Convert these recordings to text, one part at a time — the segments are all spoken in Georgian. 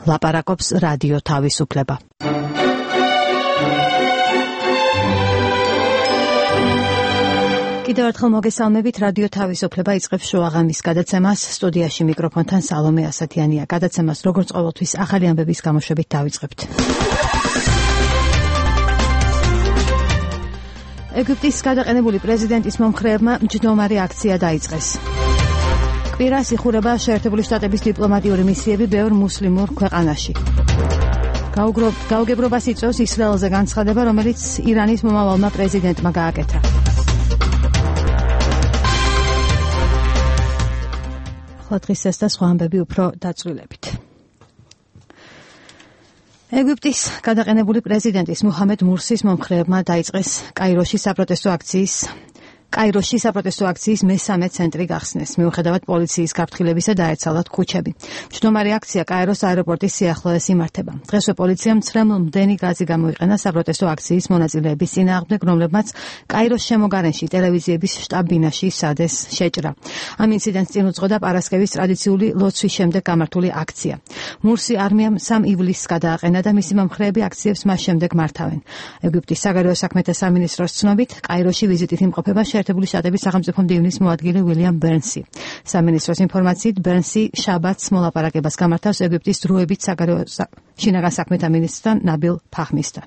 ლაპარაკობს რადიო თავისუფლება. კიდევ ერთხელ მოგესალმებით, რადიო თავისუფლება იწყებს შოაღამის გადაცემას. სტუდიაში მიკროფონთან სალომე ასათიანია. გადაცემას როგორც ყოველთვის ახალი ამბების გამოშვებით დავიწყებთ. ეგვიპტის გადაყენებული პრეზიდენტის მომხრეებმა მჯდომარე აქცია დაიწყეს. კვირას იხურება შეერთებული შტატების დიპლომატიური მისიები ბევრ მუსლიმურ ქვეყანაში. გაუგებრობას იწვევს ისრაელზე განცხადება, რომელიც ირანის მომავალმა პრეზიდენტმა გააკეთა. დღეს ეს და სხვა ამბები უფრო დაწვრილებით. ეგვიპტის გადაყენებული პრეზიდენტის მუჰამედ მურსის მომხრეებმა დაიწყეს კაიროში საპროტესტო აქციის მესამე ცენტრი გახსნეს. მიუხედავად პოლიციის გაფრთხილებისა დაეცალათ ქუჩები. მჯდომარე აქცია კაიროს აეროპორტის სიახლოვეს იმართება. დღესვე პოლიციამ მცრემლ-მდენი გაზი გამოიყენა საპროტესტო აქციის მონაწილეების წინააღმდეგ, რომლებმაც კაიროს შემოგარენში ტელევიზიების შტაბ-ბინაში სადეს შეჭრა. ამ ინციდენტს წინ უძღოდა პარასკევის ტრადიციული ლოცვის შემდეგ გამართული აქცია. მურსი არმიამ 3 ივლისს გადააყენა და მისი მომხრეები აქციებს მას შემდეგ მართავენ. ეგვიპტის საგარეო საქმეთა სამინისტროს ცნობით, კაიროში ვიზიტით იმყოფება შეერთებული შტატების სახელმწიფო მდივნის მოადგილე უილიამ ბერნსი. სამინისტროს ინფორმაციით, ბერნსი შაბათს მოლაპარაკებას გამართავს ეგვიპტის დროებით საგარეო შინაგან საქმეთა მინისტრთან ნაბილ ფაჰმისთან.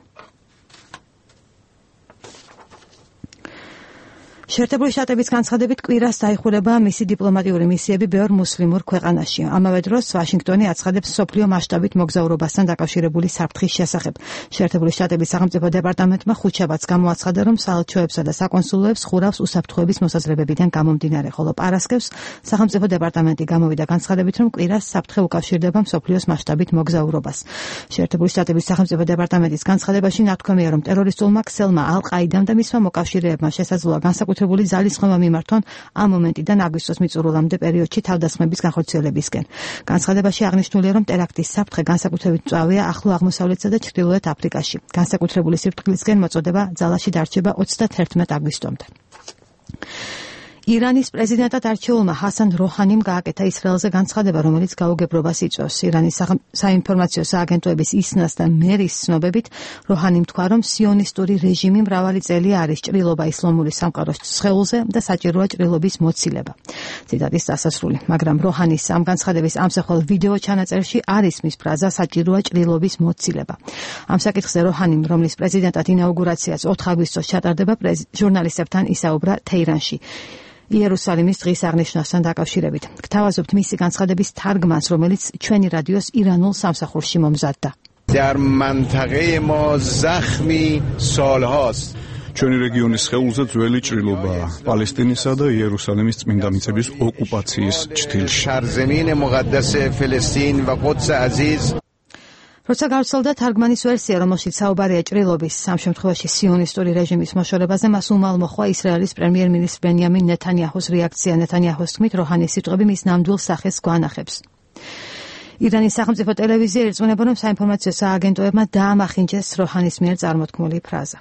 შეერთებული შტატების განცხადებით, კვირას დაიხურება მისი დიპლომატიური მისიები ბევრ მუსლიმურ ქვეყანაში. ამავე დროს ვაშინგტონი აცხადებს მსოფლიო მასშტაბით მოგზაურობასთან დაკავშირებული საფრთხის შესახებ. შეერთებული შტატების სახელმწიფო დეპარტამენტმა ხუთშაბათს გამოაცხადა, რომ საელჩოებსა და საკონსულოებს ხურავს უსაფრთხოების მოსაზრებებიდან გამომდინარე, ხოლო პარასკევს სახელმწიფო დეპარტამენტი გამოვიდა განცხადებით, რომ კვირას საფრთხე უკავშირდება მსოფლიოს მასშტაბით მოგზაურობას. შეერთებული შტატების სახელმწიფო დეპარტამენტის განცხადებაში ნათქვამია, რომ ტერორისტულმა ქსელმა ალ-ყაიდამ და მისმა მოკავშირეებმა შესაძლოა განსაკუთრებული ძალისხმევა მიმართონ ამ მომენტიდან აგვისტოს მიწურულამდე პერიოდში თავდასხმების განხორციელებისკენ. განცხადებაში აღნიშნულია, რომ ტერაქტის საფრთხე განსაკუთრებით მწვავეა ახლო აღმოსავლეთსა და ჩრდილოეთ აფრიკაში. განსაკუთრებული სიფრთხილისკენ მოწოდება ძალაში დარჩება 31 აგვისტომდე. ირანის პრეზიდენტად არჩეულმა ჰასან როჰანიმ გააკეთა ისრაელზე განცხადება, რომელიც გაუგებრობას იწვევს. ირანის საინფორმაციო სააგენტოების ისნას და მერის ცნობებით, როჰანიმ თქვა, რომ სიონისტური რეჟიმი მრავალი წელია არის ჭრილობა ისლამური სამყაროს სხეულზე და საჭიროა ჭრილობის მოცილება. ციტატის დასასრული. მაგრამ როჰანის ამ განცხადების ამსახველ ვიდეო ჩანაწერში არ ისმის ფრაზა საჭიროა ჭრილობის მოცილება. ამ საკითხზე როჰანიმ, რომლის პრეზიდენტად ინაუგურაციაც 4 აგვისტოს ჩატარდება, ჟურნალისტებთან ისაუბრა თეირანში. იერუსალიმის დღის აღნიშვნასთან დაკავშირებით. გთავაზობთ მისი განცხადების თარგმანს, რომელიც ჩვენი რადიოს ირანულ სამსახურში მომზადდა. در منطقه ما زخمی سالهاست. ჩვენი რეგიონის სხეულზე ძველი ჭრილობაა პალესტინისა და იერუსალიმის წმინდა მიწების ოკუპაციის ჭრილში. سرزمین مقدس فلسطین و قدس عزیز. როცა გავრცელდა თარგმანის ვერსია, რომელშიც საუბარია ჭრილობის, ამ შემთხვევაში სიონისტური რეჟიმის მოშორებაზე, მას უმალ მოხვა ისრაელის პრემიერ-მინისტრ ბენიამინ ნეთანიაჰუს რეაქცია. ნეთანიაჰუს თქმით, როჰანის სიტყვები მის ნამდვილ სახეს გვანახებს. ირანის სახელმწიფო ტელევიზია ირწმუნება, რომ საინფორმაციო სააგენტოებმა დაამახინჯეს როჰანის მიერ წარმოთქმული ფრაზა.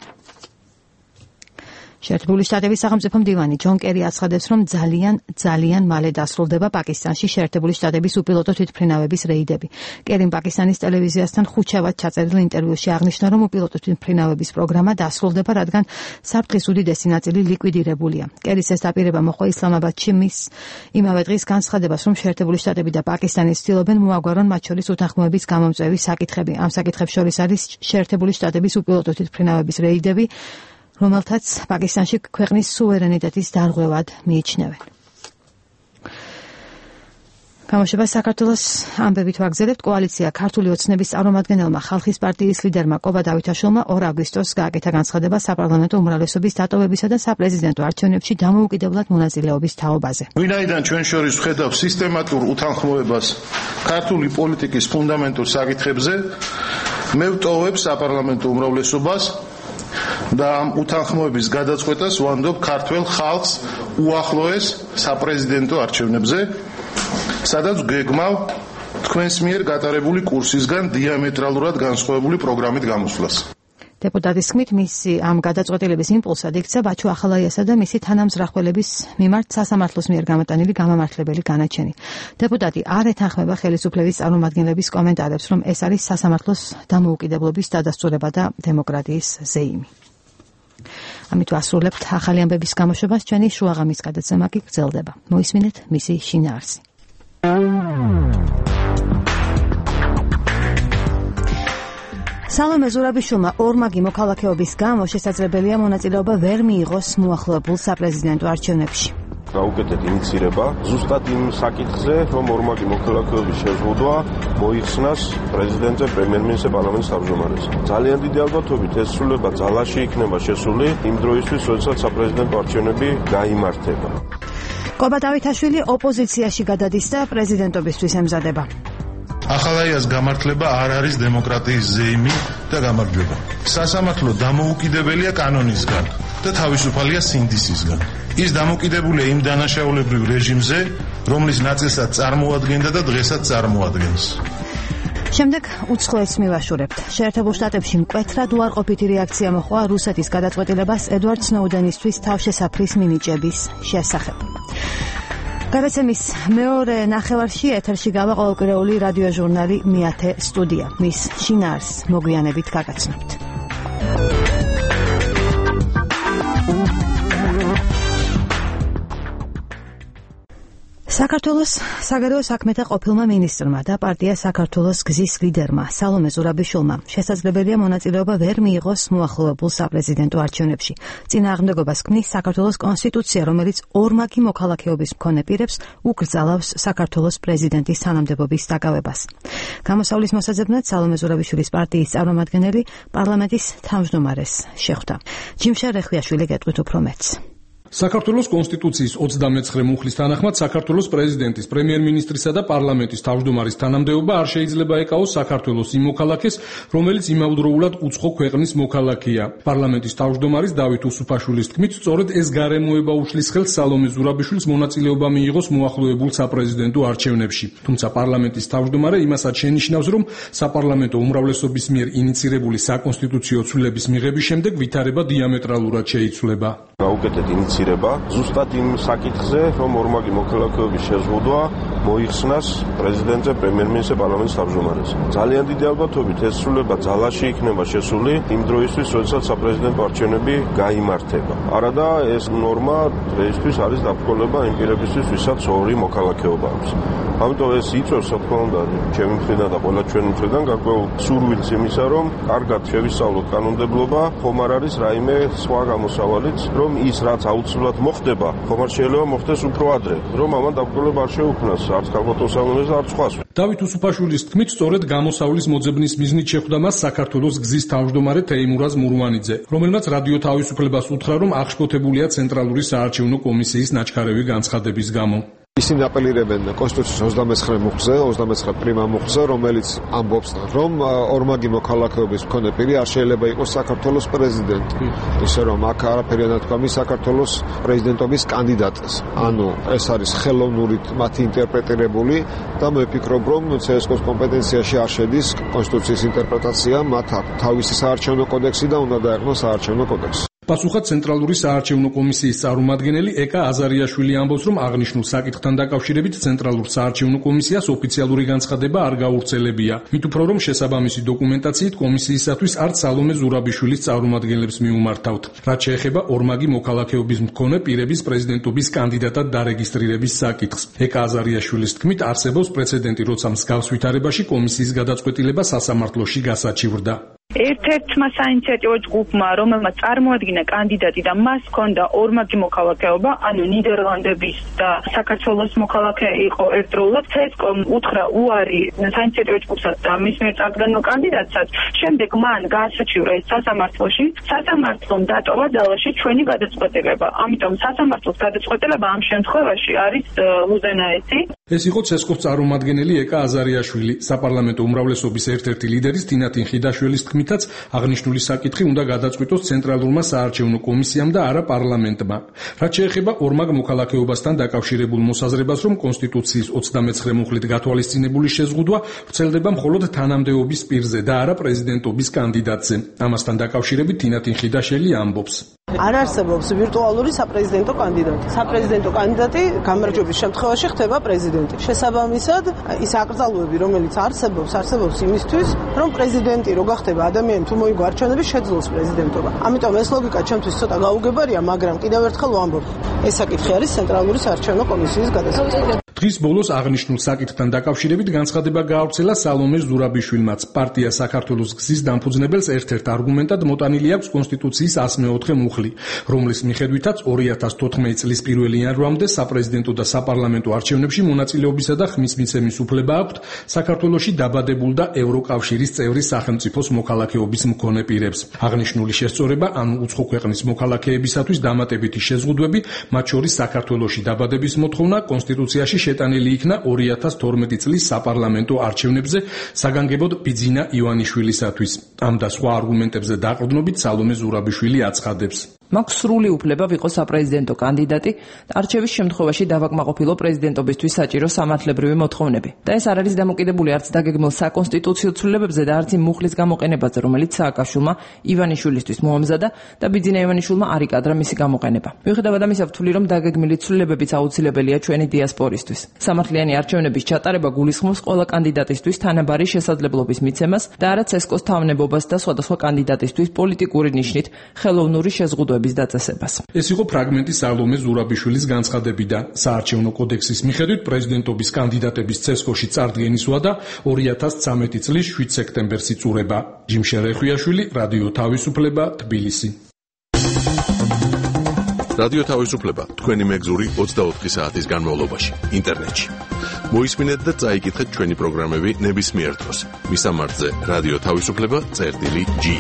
შეერთებული შტატების სახელმწიფო მდივანი ჯონ კერი აცხადებს, რომ ძალიან მალე დასრულდება პაკისტანში შეერთებული შტატების უპილოტო თვითმფრინავების რეიდები. კერიმ პაკისტანის ტელევიზიასთან ხუთშაბათ ჩაწერილ ინტერვიუში აღნიშნა, რომ უპილოტო თვითმფრინავების პროგრამა დასრულდება, რადგან საფრთხის უდიდესი ნაწილი ლიკვიდირებულია. კერის ეს დაპირება მოხდა ისლამაბადში მის იმავე დღის განცხადებას, რომ შეერთებული შტატები და პაკისტანი ცდილობენ მოაგვარონ მათ შორის უთანხმოების გამომწვევის საკითხები. ამ საკითხებს შორის არის შეერთებული შტატების უპილოტო თვითმფრინავების რეიდები, რომელთაც პაკისტანში ქვეყნის სუვერენიტეტის დარღვევად მიიჩნევენ. გამოშვება საქართველოს ამბებით ვაგზელებთ. კოალიცია ქართული ოცნების წარმომადგენელმა ხალხის პარტიის ლიდერმა კობა დავითაშვილმა 2 აგვისტოს გააკეთა განცხადება საპარლამენტო უმრავლესობის დატოვებისა და საპრეზიდენტო არჩევნებში დამოუკიდებლად მონაწილეობის თაობაზე. ვინაიდან ჩვენ შორის ვხედავ სისტემატურ უთანხმოებას ქართული პოლიტიკის ფუნდამენტურ საკითხებზე, მე ვტოვებ საპარლამენტო უმრავლესობას და ამ უთანხმოების გადაწყვეტას ვანდობ ქართველ ხალხს უახლოეს საპრეზიდენტო არჩევნებზე, სადაც გეგმავ თქვენს მიერ გატარებული კურსისგან დიამეტრალურად განსხვავებული პროგრამით გამოსვლას. დეპუტატის თქმით, მისი ამ გადაწყვეტილების იმპულსად იქცა ბაჩუ ახალაიასა და მისი თანამზრახველების მიმართ სასამართლოს მიერ გამოტანილი გამამართლებელი განაჩენი. დეპუტატი არ ეთანხმება ხელისუფლების წარმომადგენლების კომენტარებს, რომ ეს არის სასამართლოს დამოუკიდებლობის დადასტურება და დემოკრატიის ზეიმი. ამით ვასრულებთ ახალი ამბების გამოშვებას, ჩვენი შუაღამის გადაცემა კი გრძელდება. მოისმინეთ მისი შინაარსი. სალომე ზურაბიშვილმა ორმაგი მოქალაქეობის გამო შესაძლებელია მონაწილეობა ვერ მიიღოს მოახლოებულ საპრეზიდენტო არჩევნებში. გაუკეთეთ ინიციირება ზუსტად იმ საკითხზე, რომ ორმაგი მოქალაქეობის შეზღუდვა მოიხსნას პრეზიდენტზე, პრემიერ-მინისტრზე, პარლამენტის თავმჯდომარეს. ძალიან დიდი ალბათობით ეს სრულება ძალაში იქნება შესული იმ დროისთვის, როდესაც საპრეზიდენტო არჩევნები გაიმართება. კობა დავითაშვილი ოპოზიციაში გადადის და პრეზიდენტობისთვის ემზადება. ახალაიას გამართლება არ არის დემოკრატიის ზეიმი და გამარჯვება. სასამართლო დამოუკიდებელია კანონისგან და თავისუფალია სინდისისგან. ის დამოკიდებულია იმ დანაშაულებრივ რეჟიმზე, რომლის ნაწილსაც წარმოადგენდა და დღესაც წარმოადგენს. შემდეგ უცხოეთს მივაშურებთ. შეერთებულ შტატებში მკვეთრად უარყოფითი რეაქცია მოჰყვა რუსეთის გადაწყვეტილებას ედვარდ სნოუდენისთვის თავშესაფრის მინიჭების შესახებ. გადაცემის მეორე ნახევარში ეთერში გავა ყოველკვირეული რადიო ჟურნალი მეათე სტუდია. მის შინაარსს მოგვიანებით გაგაცნობთ. საქართველოს საგარეო საქმეთა ყოფილმა მინისტრმა და პარტია საქართველოს გზის ლიდერმა სალომე ზურაბიშვილმა შესაძლებელია მონაწილეობა ვერ მიიღოს მოახლოებულ საპრეზიდენტო არჩევნებში. წინააღმდეგობას ქმნის საქართველოს კონსტიტუცია, რომელიც ორმაგი მოქალაქეობის მქონე პირებს უკრძალავს საქართველოს პრეზიდენტის თანამდებობის დაკავებას. გამოსავლის მოსაძებნად სალომე ზურაბიშვილის პარტიის წარმომადგენელი პარლამენტის თავმჯდომარეს შეხვდა. ჯიმშა რეხვიაშვილი გეტყვით უფრო მეტს. საქართველოს კონსტიტუციის 29 მუხლის თანახმად საქართველოს პრეზიდენტის, პრემიერ-მინისტრისა და პარლამენტის თავმჯდომარის თანამდებობა არ შეიძლება ეკავოს საქართველოს იმ მოქალაქეს, რომელიც იმავდროულად უცხო ქვეყნის მოქალაქეა. პარლამენტის თავმჯდომარის დავით უსუფაშვილის თქმით, სწორედ ეს გარემოება უშლის ხელს სალომე ზურაბიშვილს მონაწილეობა მიიღოს მოახლოებულ საპრეზიდენტო არჩევნებში. თუმცა პარლამენტის თავმჯდომარე იმასაც შენიშნავს, რომ საპარლამენტო უმრავლესობის მიერ ინიცირებული საკონსტიტუციო ცვლილების მიღების შემდეგ ვითარება დიამეტრალურად შეიცვლება. გაუკეთეთ ინიციირება ზუსტად იმ საკითხზე, რომ ორმაგი მოქალაქეობის შეზღუდვა მოიხსნას პრეზიდენტზე, პრემიერ-მინისტრზე, პარლამენტის თავმჯდომარეს. ძალიან დიდი ალბათობით ეს სრულება ძალაში იქნება შესული იმ დროისთვის, როდესაც საპრეზიდენტო არჩევნები გაიმართება. არადა ეს ნორმა დღეისთვის არის დაბრკოლება იმ პირებისთვის, ვისაც ორი მოქალაქეობა აქვს. ამიტომ ეს იწვევს, რა თქმა უნდა, ჩემი მხრიდან და ყველა ჩვენი მხრიდან გარკვეულ სურვილს იმისა, რომ კარგად შევისწავლოთ კანონმდებლობა, ხომ არ არის რაიმე სხვა გამოსავალიც, რომ ის რაც აუცილებლად მოხდება, ხომ არ შეიძლება მოხდეს უფრო ადრე, რომ ამან დაბრკოლება არ შეუქმნას არც ქალბატონ სალომეს, არც სხვას. დავით უსუფაშვილის თქმით, სწორედ გამოსავლის მოძებნის მიზნით შეხვდა მას საქართველოს გზის თავმჯდომარე თეიმურაზ მურვანიძე, რომელმაც რადიო თავისუფლებას უთხრა, რომ აღშფოთებულია ცენტრალური საარჩევნო კომისიის ნაჩქარევი განცხადების გამო. ისინი აპელირებენ კონსტიტუციის 29 პრიმა მუხლზე, რომელიც ამბობს, რომ ორმაგი მოქალაქეობის მქონე პირი არ შეიძლება იყოს საქართველოს პრეზიდენტი. ისე რომ აქ არაფერი ანათქვამი საქართველოს პრეზიდენტობის კანდიდატს. ანუ ეს არის ხელოვნურით მათი ინტერპრეტირებული და მე ვფიქრობ, რომ CSKO-ს კომპეტენციაში არ შედის კონსტიტუციის ინტერპრეტაცია, მათ აქვს თავისი საარჩევნო კოდექსი და უნდა დაეყნოს საარჩევნო კოდექსი. პასუხად ცენტრალური საარჩევნო კომისიის წარმომადგენელი ეკა აზარიაშვილი ამბობს, რომ აღნიშნულ საკითხთან დაკავშირებით ცენტრალურ საარჩევნო კომისიას ოფიციალური განცხადება არ გაუვრცელებია. მით უფრო რომ შესაბამისი დოკუმენტაციით კომისიისათვის არც სალომე ზურაბიშვილის წარმომადგენლებს მიუმართავთ. რაც შეეხება ორმაგი მოქალაქეობის მქონე პირების პრეზიდენტობის კანდიდატად დარეგისტრირების საკითხს. ეკა აზარიაშვილის თქმით, არსებობს პრეცედენტი, როცა მსგავს ვითარებაში კომისიის გადაწყვეტილება სასამართლოში გასაჩივრდა. ერთ-ერთმა საინიციატივო ჯგუფმა, რომელმაც წარმოადგინა კანდიდატი და მას ჰქონდა ორმაგი მოქალაქეობა, ანუ ნიდერლანდების და საქართველოს მოქალაქე იყო ერთდროულად, CSKO-მ უთხრა უარი საინიციატივო ჯგუფსაც და მის მიერ წარდგენილ კანდიდატსაც, შემდეგ მან გაასაჩივრა ეს სასამართლოში. სასამართლომ დატოვა ძალაში ჩვენი გადაწყვეტილება. ამიტომ სასამართლოს გადაწყვეტილება ამ შემთხვევაში არის უზენაესი. ეს იყო ცესკოს წარმომადგენელი ეკა აზარიაშვილი, საპარლამენტო უმრავლესობის ერთ-ერთი ლიდერის თინათინ ხიდაშვილის თქმითაც აღნიშნული საკითხი უნდა გადაწყვიტოს ცენტრალურმა საარჩევნო კომისიამ და არა პარლამენტმა. რაც შეეხება ორმაგ მოქალაქეობასთან დაკავშირებულ მოსაზრებას, რომ კონსტიტუციის 29 მუხლით გათვალისწინებული შეზღუდვა ვრცელდება მხოლოდ თანამდებობის პირზე და არა პრეზიდენტობის კანდიდატზე. ამასთან დაკავშირებით თინათინ ხიდაშვილი ამბობს. არ არსებობს ვირტუალური საპრეზიდენტო კანდიდატი. საპრეზიდენტო კანდიდატი გამარჯვების შემთხვევაში ხდება პრეზიდენტი. შესაბამისად, ის აკრძალვები, რომელიც არსებობს იმისთვის, რომ პრეზიდენტი რო გახდება ადამიანი თუ მოიგო არჩევნები შეძლოს პრეზიდენტობა. ამიტომ ეს ლოგიკა ჩემთვის ცოტა გაუგებარია, მაგრამ კიდევ ერთხელ ვამბობ, ეს საკითხი არის ცენტრალური საარჩევნო კომისიის გადასახადი. დღის ბოლოს აღნიშნულ საკითხთან დაკავშირებით განცხადება გაავრცელა სალომე ზურაბიშვილმაც. პარტია საქართველოს გზის დამფუძნებელს ერთ-ერთ არგუმენტად მოტანილი აქვს კონსტიტუციის 104 მუხლი, რომლის მიხედვითაც 2014 წლის 1 იანვრამდე საპრეზიდენტო და საპარლამენტო არჩევნებში მონაწილეობისა და ხმის მიცემის უფლება აქვთ საქართველოში დაბადებულ და ევროკავშირის წევრი სახელმწიფოს მოქალაქეობის მქონე პირებს. აღნიშნული შესწორება, ანუ უცხო ქვეყნის მოქალაქეებისათვის დამატებითი შეზღუდვები, მათ შორის საქართველოში დაბადების მოთხოვნა, კონსტიტუციაში შეტანილი იქნა 2012 წლის საპარლამენტო არჩევნებზე საგანგებოდ ბიძინა ივანიშვილისათვის. ამ და სხვა არგუმენტებზე დაყრდნობით სალომე ზურაბიშვილი აცხადებს. მაქვს სრული უფლება ვიყოს საპრეზიდენტო კანდიდატი და არჩევის შემთხვევაში დავაკმაყოფილო პრეზიდენტობისთვის საჭირო სამართლებრივი მოთხოვნები. და ეს არ არის დამოკიდებული არც დაგეგმილ საკონსტიტუციო ცვლილებებზე და არც იმ მუხლის გამოყენებაზე, რომელიც სააკაშვილმა ივანიშვილისთვის მოამზადა და ბიძინა ივანიშვილმა არ იკადრა მისი გამოყენება. მიუხედავად ამისა, ვთვლი, რომ დაგეგმილი ცვლილებებიც აუცილებელია ჩვენი დიასპორისთვის. სამართლიანი არჩევნების ჩატარება გულისხმობს ყველა კანდიდატისთვის თანაბარი შესაძლებლობის მიცემას და არა ცესკოს თავნებობას და სხვადასხვა კანდიდატისთვის პოლიტიკური ნიშნით ხელოვნური შეზღუდვების დაწესებას. ეს იყო ფრაგმენტი სალომე ზურაბიშვილის განცხადებიდან. საარჩევნო კოდექსის მიხედვით პრეზიდენტობის კანდიდატების ცესკოში წარდგენის ვადა 2013 წლის 7 სექტემბერს იწურება. ჯიმშე რეხვიაშვილი, რადიო თავისუფლება, თბილისი. რადიო თავისუფლება თქვენი მეგზური 24 საათის განმავლობაში ინტერნეტში. მოისმინეთ და წაიკითხეთ ჩვენი პროგრამები ნებისმიერ დროს. მისამართზე რადიო თავისუფლება.ge.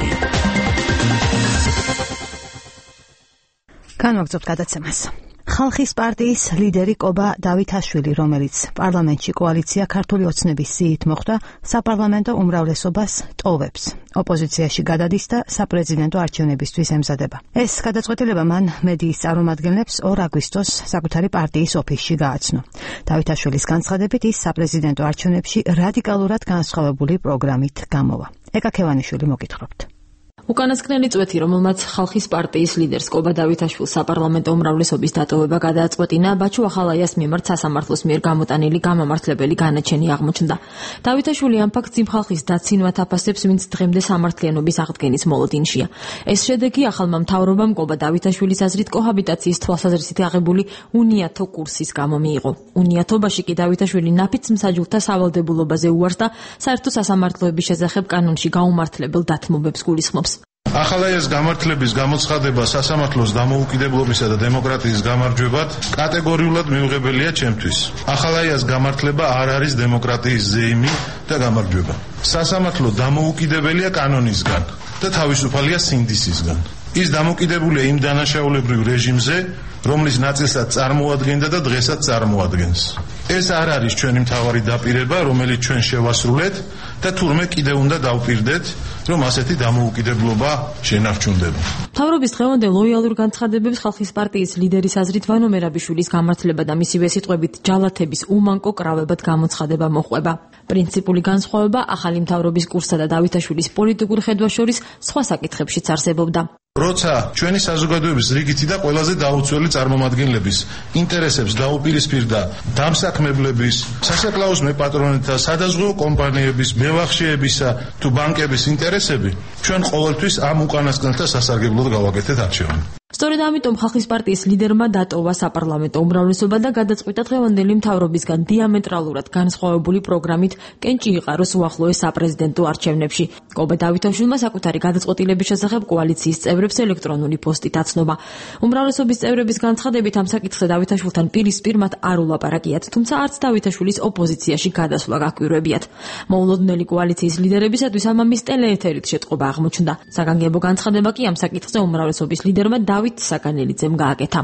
განვაგრძობთ გადაცემას. ხალხის პარტიის ლიდერი კობა დავითაშვილი, რომელიც პარლამენტში კოალიცია ქართული ოცნების სიით მოხვდა, საპარლამენტო უმრავლესობას ტოვებს. ოპოზიციაში გადადის და საპრეზიდენტო არჩევნებისთვის ემზადება. ეს გადაწყვეტილება მან მედიის წარმომადგენლებს 2 აგვისტოს საკუთარი პარტიის ოფისში გააცნო. დავითაშვილის განცხადებით, ის საპრეზიდენტო არჩევნებში რადიკალურად განსხვავებული პროგრამით გამოვა. ეკა ქევანიშვილი მოგითხრობთ. უკანასკნელი წვეთი, რომელმაც ხალხის პარტიის ლიდერს კობა დავითაშვილს საპარლამენტო უმრავლესობის დატოვება გადააწყვეტინა, ბაჩუ ახალაიას მიმართ სასამართლოს მიერ გამოტანილი გამამართლებელი განაჩენი აღმოჩნდა. დავითაშვილი ამ ფაქტს იმ ხალხის დაცინვად აფასებს, ვინც დღემდე სამართლიანობის აღდგენის მოლოდინშია. ეს შედეგი ახალმა მთავრობამ კობა დავითაშვილის აზრით კოჰაბიტაციის თვალსაზრისით აღებული უნიათო კურსის გამო მიიღო. უნიათობაში კი დავითაშვილი ნაფიც მსაჯულთა სავალდებულობაზე უარს და საერთო სასამართლოების შესახებ კანონში გაუმართლებელ დათმობებს გულისხმობს. ახალაიას გამართლების გამოცხადება სასამართლოს დამოუკიდებლობისა და დემოკრატიის გამარჯვებად კატეგორიულად მიუღებელია ჩემთვის. ახალაიას გამართლება არ არის დემოკრატიის ზეიმი და გამარჯვება. სასამართლო დამოუკიდებელია კანონისგან და თავისუფალია სინდისისგან. ის დამოკიდებულია იმ დანაშაულებრივ რეჟიმზე, რომლის ნაწილსაც წარმოადგენდა და დღესაც წარმოადგენს. ეს არ არის ჩვენი მთავარი დაპირება, რომელიც ჩვენ შევასრულეთ და თურმე კიდევ უნდა დავპირდეთ, რომ ასეთი დამოუკიდებლობა შენარჩუნდება. მთავრობის დღევანდელ ლოიალურ განცხადებებს ხალხის პარტიის ლიდერის აზრით ვანო მერაბიშვილის გამართლება და მისივე სიტყვებით ჯალათების უმანკო კრავებად გამოცხადება მოჰყვება. პრინციპული განსხვავება ახალი მთავრობის კურსსა და დავითაშვილის პოლიტიკურ ხედვას შორის სხვა საკითხებშიც არსებობდა. როცა ჩვენი საზოგადოების რიგითი და ყველაზე დაუცველი წარმომადგენლების ინტერესებს დაუპირისპირდა დამსაქმებლების, სასაკლაოს მეპატრონეთა, სადაზღვევო კომპანიების, მევახშეებისა თუ ბანკების ინტერესები, ჩვენ ყოველთვის ამ უკანასკნელთა სასარგებლოდ გავაკეთეთ არჩევანი. სწორედ ამიტომ ხალხის პარტიის ლიდერმა დატოვა საპარლამენტო უმრავლესობა და გადაწყვიტა დღევანდელი მთავრობისგან დიამეტრალურად განსხვავებული პროგრამით კენჭი იყაროს უახლოეს საპრეზიდენტო არჩევნებში. კობა დავითაშვილმა საკუთარი გადაწყვეტილების შესახებ კოალიციის წევრებს ელექტრონული პოსტით აცნობა. უმრავლესობის წევრების განცხადებით ამ საკითხზე დავითაშვილთან პირისპირ მათ არ ულაპარაკიათ, თუმცა არც დავითაშვილის ოპოზიციაში გადასვლა გაკვირვებიათ. მოულოდნელი კოალიციის ლიდერებისათვის ამამის ტელეეთერით შეტყობა აღმოჩნდა. საგანგებო განცხადება კი ამ საკითხზე უმრავლესობის ლიდერმა დავით საკანელიძემ გააკეთა.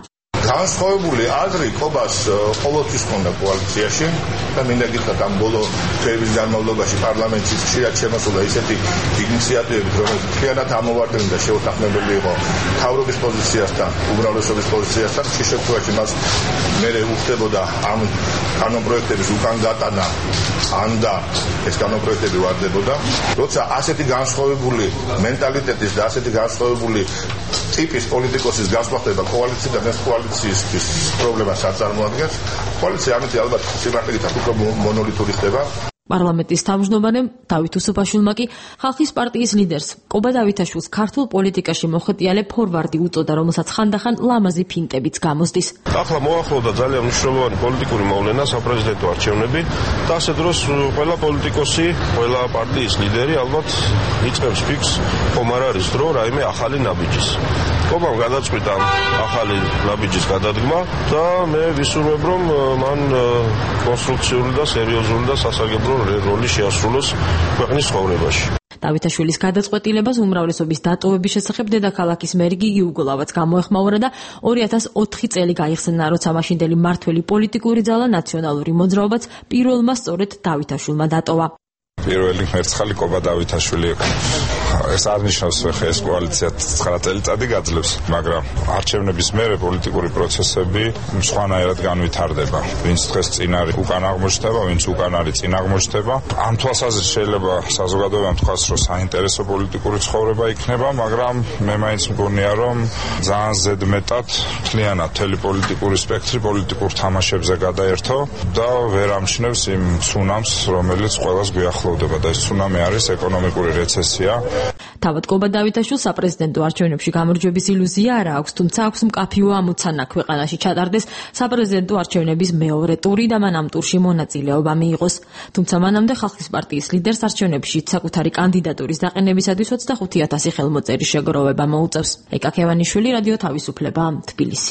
განსხვავებული აზრი კობას ყოველთვის ჰქონდა კოალიციაში და მინდა გითხრათ ამ ბოლო თვეების განმავლობაში პარლამენტში ხშირად შემოსულა ისეთი ინიციატივები, რომელიც მთლიანად ამოვარდნიდა და შეუთანხმებელი იყო მთავრობის პოზიციასთან, უმრავლესობის პოზიციასთან. ხშირ შემთხვევაში მას მერე უხდებოდა ამ კანონპროექტების უკან გატანა ანდა ეს კანონპროექტები ვარდებოდა. როცა ასეთი განსხვავებული მენტალიტეტის და ასეთი განსხვავებული ტიპის პოლიტიკოსის გასვლა კოალიციიდან ეს კოალიციისთვის პრობლემას არ წარმოადგენს. კოალიცია ამიტომ ალბათ სიმართლეებით უფრო მონოლითური ხდება. პარლამენტის თავმჯდომარემ დავით უსუფაშვილმა კი ხალხის პარტიის ლიდერს კობა დავითაშვილს ქართულ პოლიტიკაში მოხეტიალე ფორვარდი უწოდა, რომელსაც ხანდახან ლამაზი ფინტებიც გამოსდის. ახლა მოახლოვდა ძალიან მნიშვნელოვანი პოლიტიკური მოვლენა საპრეზიდენტო არჩევნები და ასე დროს ყველა პოლიტიკოსი, ყველა პარტიის ლიდერი ალბათ იწყებს ფიქს, რომ არ არის დრო რაიმე ახალი ნაბიჯის. კობამ გადაწყვიტა ახალი ნაბიჯის გადადგმა და მე ვისურვებ, რომ მან კონსტრუქციული და სერიოზული და სასარგებლო როლი შეასრულოს ქვეყნის ცხოვრებაში. დავითაშვილის გადაწყვეტილებას უმრავლესობის დატოვების შესახებ დედაქალაქის მერი გიგი უგულავაც გამოეხმაურა და 2004 წელი გაიხსნა, როცა მაშინდელი მმართველი პოლიტიკური ძალა ნაციონალური მოძრაობაც პირველმა სწორედ დავითაშვილმა დატოვა. პირველი მერცხალი კობა დავითაშვილი იყო. ეს არ ნიშნავს, რომ ეს კოალიცია 9 წელიწადი გაძლევს, მაგრამ არჩევნების მერე პოლიტიკური პროცესები სხვანაირად განვითარდება. ვინც დღეს წინ არის უკან აღმოჩნდება, ვინც უკან არის წინ აღმოჩნდება. ამ თვალსაზრისით შეიძლება საზოგადოებამ თქვას, რომ საინტერესო პოლიტიკური ცხოვრება იქნება, მაგრამ მე მაინც მგონია, რომ ძალიან ზედმეტად მთლიანად მთელი პოლიტიკური სპექტრი პოლიტიკურ თამაშებზე გადაერთო და ვერ ამჩნევს იმ ცუნამს, რომელიც ყველას გვიახლოვდება და ეს ცუნამი არის ეკონომიკური რეცესია. თავად კობა დავითაშვილს საპრეზიდენტო არჩევნებში გამარჯვების ილუზია არ აქვს, თუმცა აქვს მკაფიო ამოცანა ქვეყანაში ჩატარდეს საპრეზიდენტო არჩევნების მეორე ტური და მან ამ ტურში მონაწილეობა მიიღოს. თუმცა მანამდე ხალხის პარტიის ლიდერს არჩევნებში საკუთარი კანდიდატურის დაყენებისათვის 25,000 ხელმოწერის შეგროვება მოუწევს. ეკა ქევანიშვილი, რადიო თავისუფლება, თბილისი.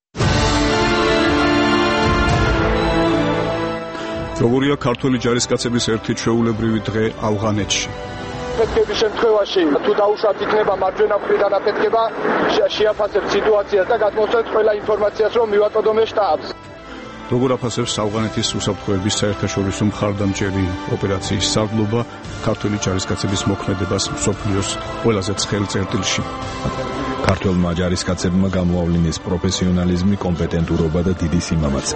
როგორია ქართველი ჯარისკაცების ერთი ჩვეულებრივი დღე ავღანეთში? აფეთქების შემთხვევაში თუ დაუშვათ იქნება მარჯვენა მხრიდან აფეთქება, შეაფასებს სიტუაციას და გადმოსცემს ყველა ინფორმაციას, რომ მივაწოდომე შტაბს. როგორ აფასებს ავღანეთის უსაფრთხოების საერთაშორისო მხარდამჭერი ოპერაციის სარდლობა ქართველი ჯარისკაცების მოქმედებას მსოფლიოს ყველაზე ცხელ წერტილში? ქართველმა ჯარისკაცებმა გამოავლინეს პროფესიონალიზმი, კომპეტენტურობა და დიდი სიმამაცე.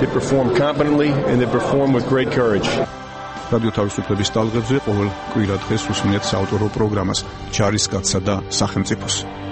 რადიო თავისუფლების ტალღებზე ყოველ კვირა დღეს უსმინეთ საავტორო პროგრამას ჯარისკაცსა და სახელმწიფოს.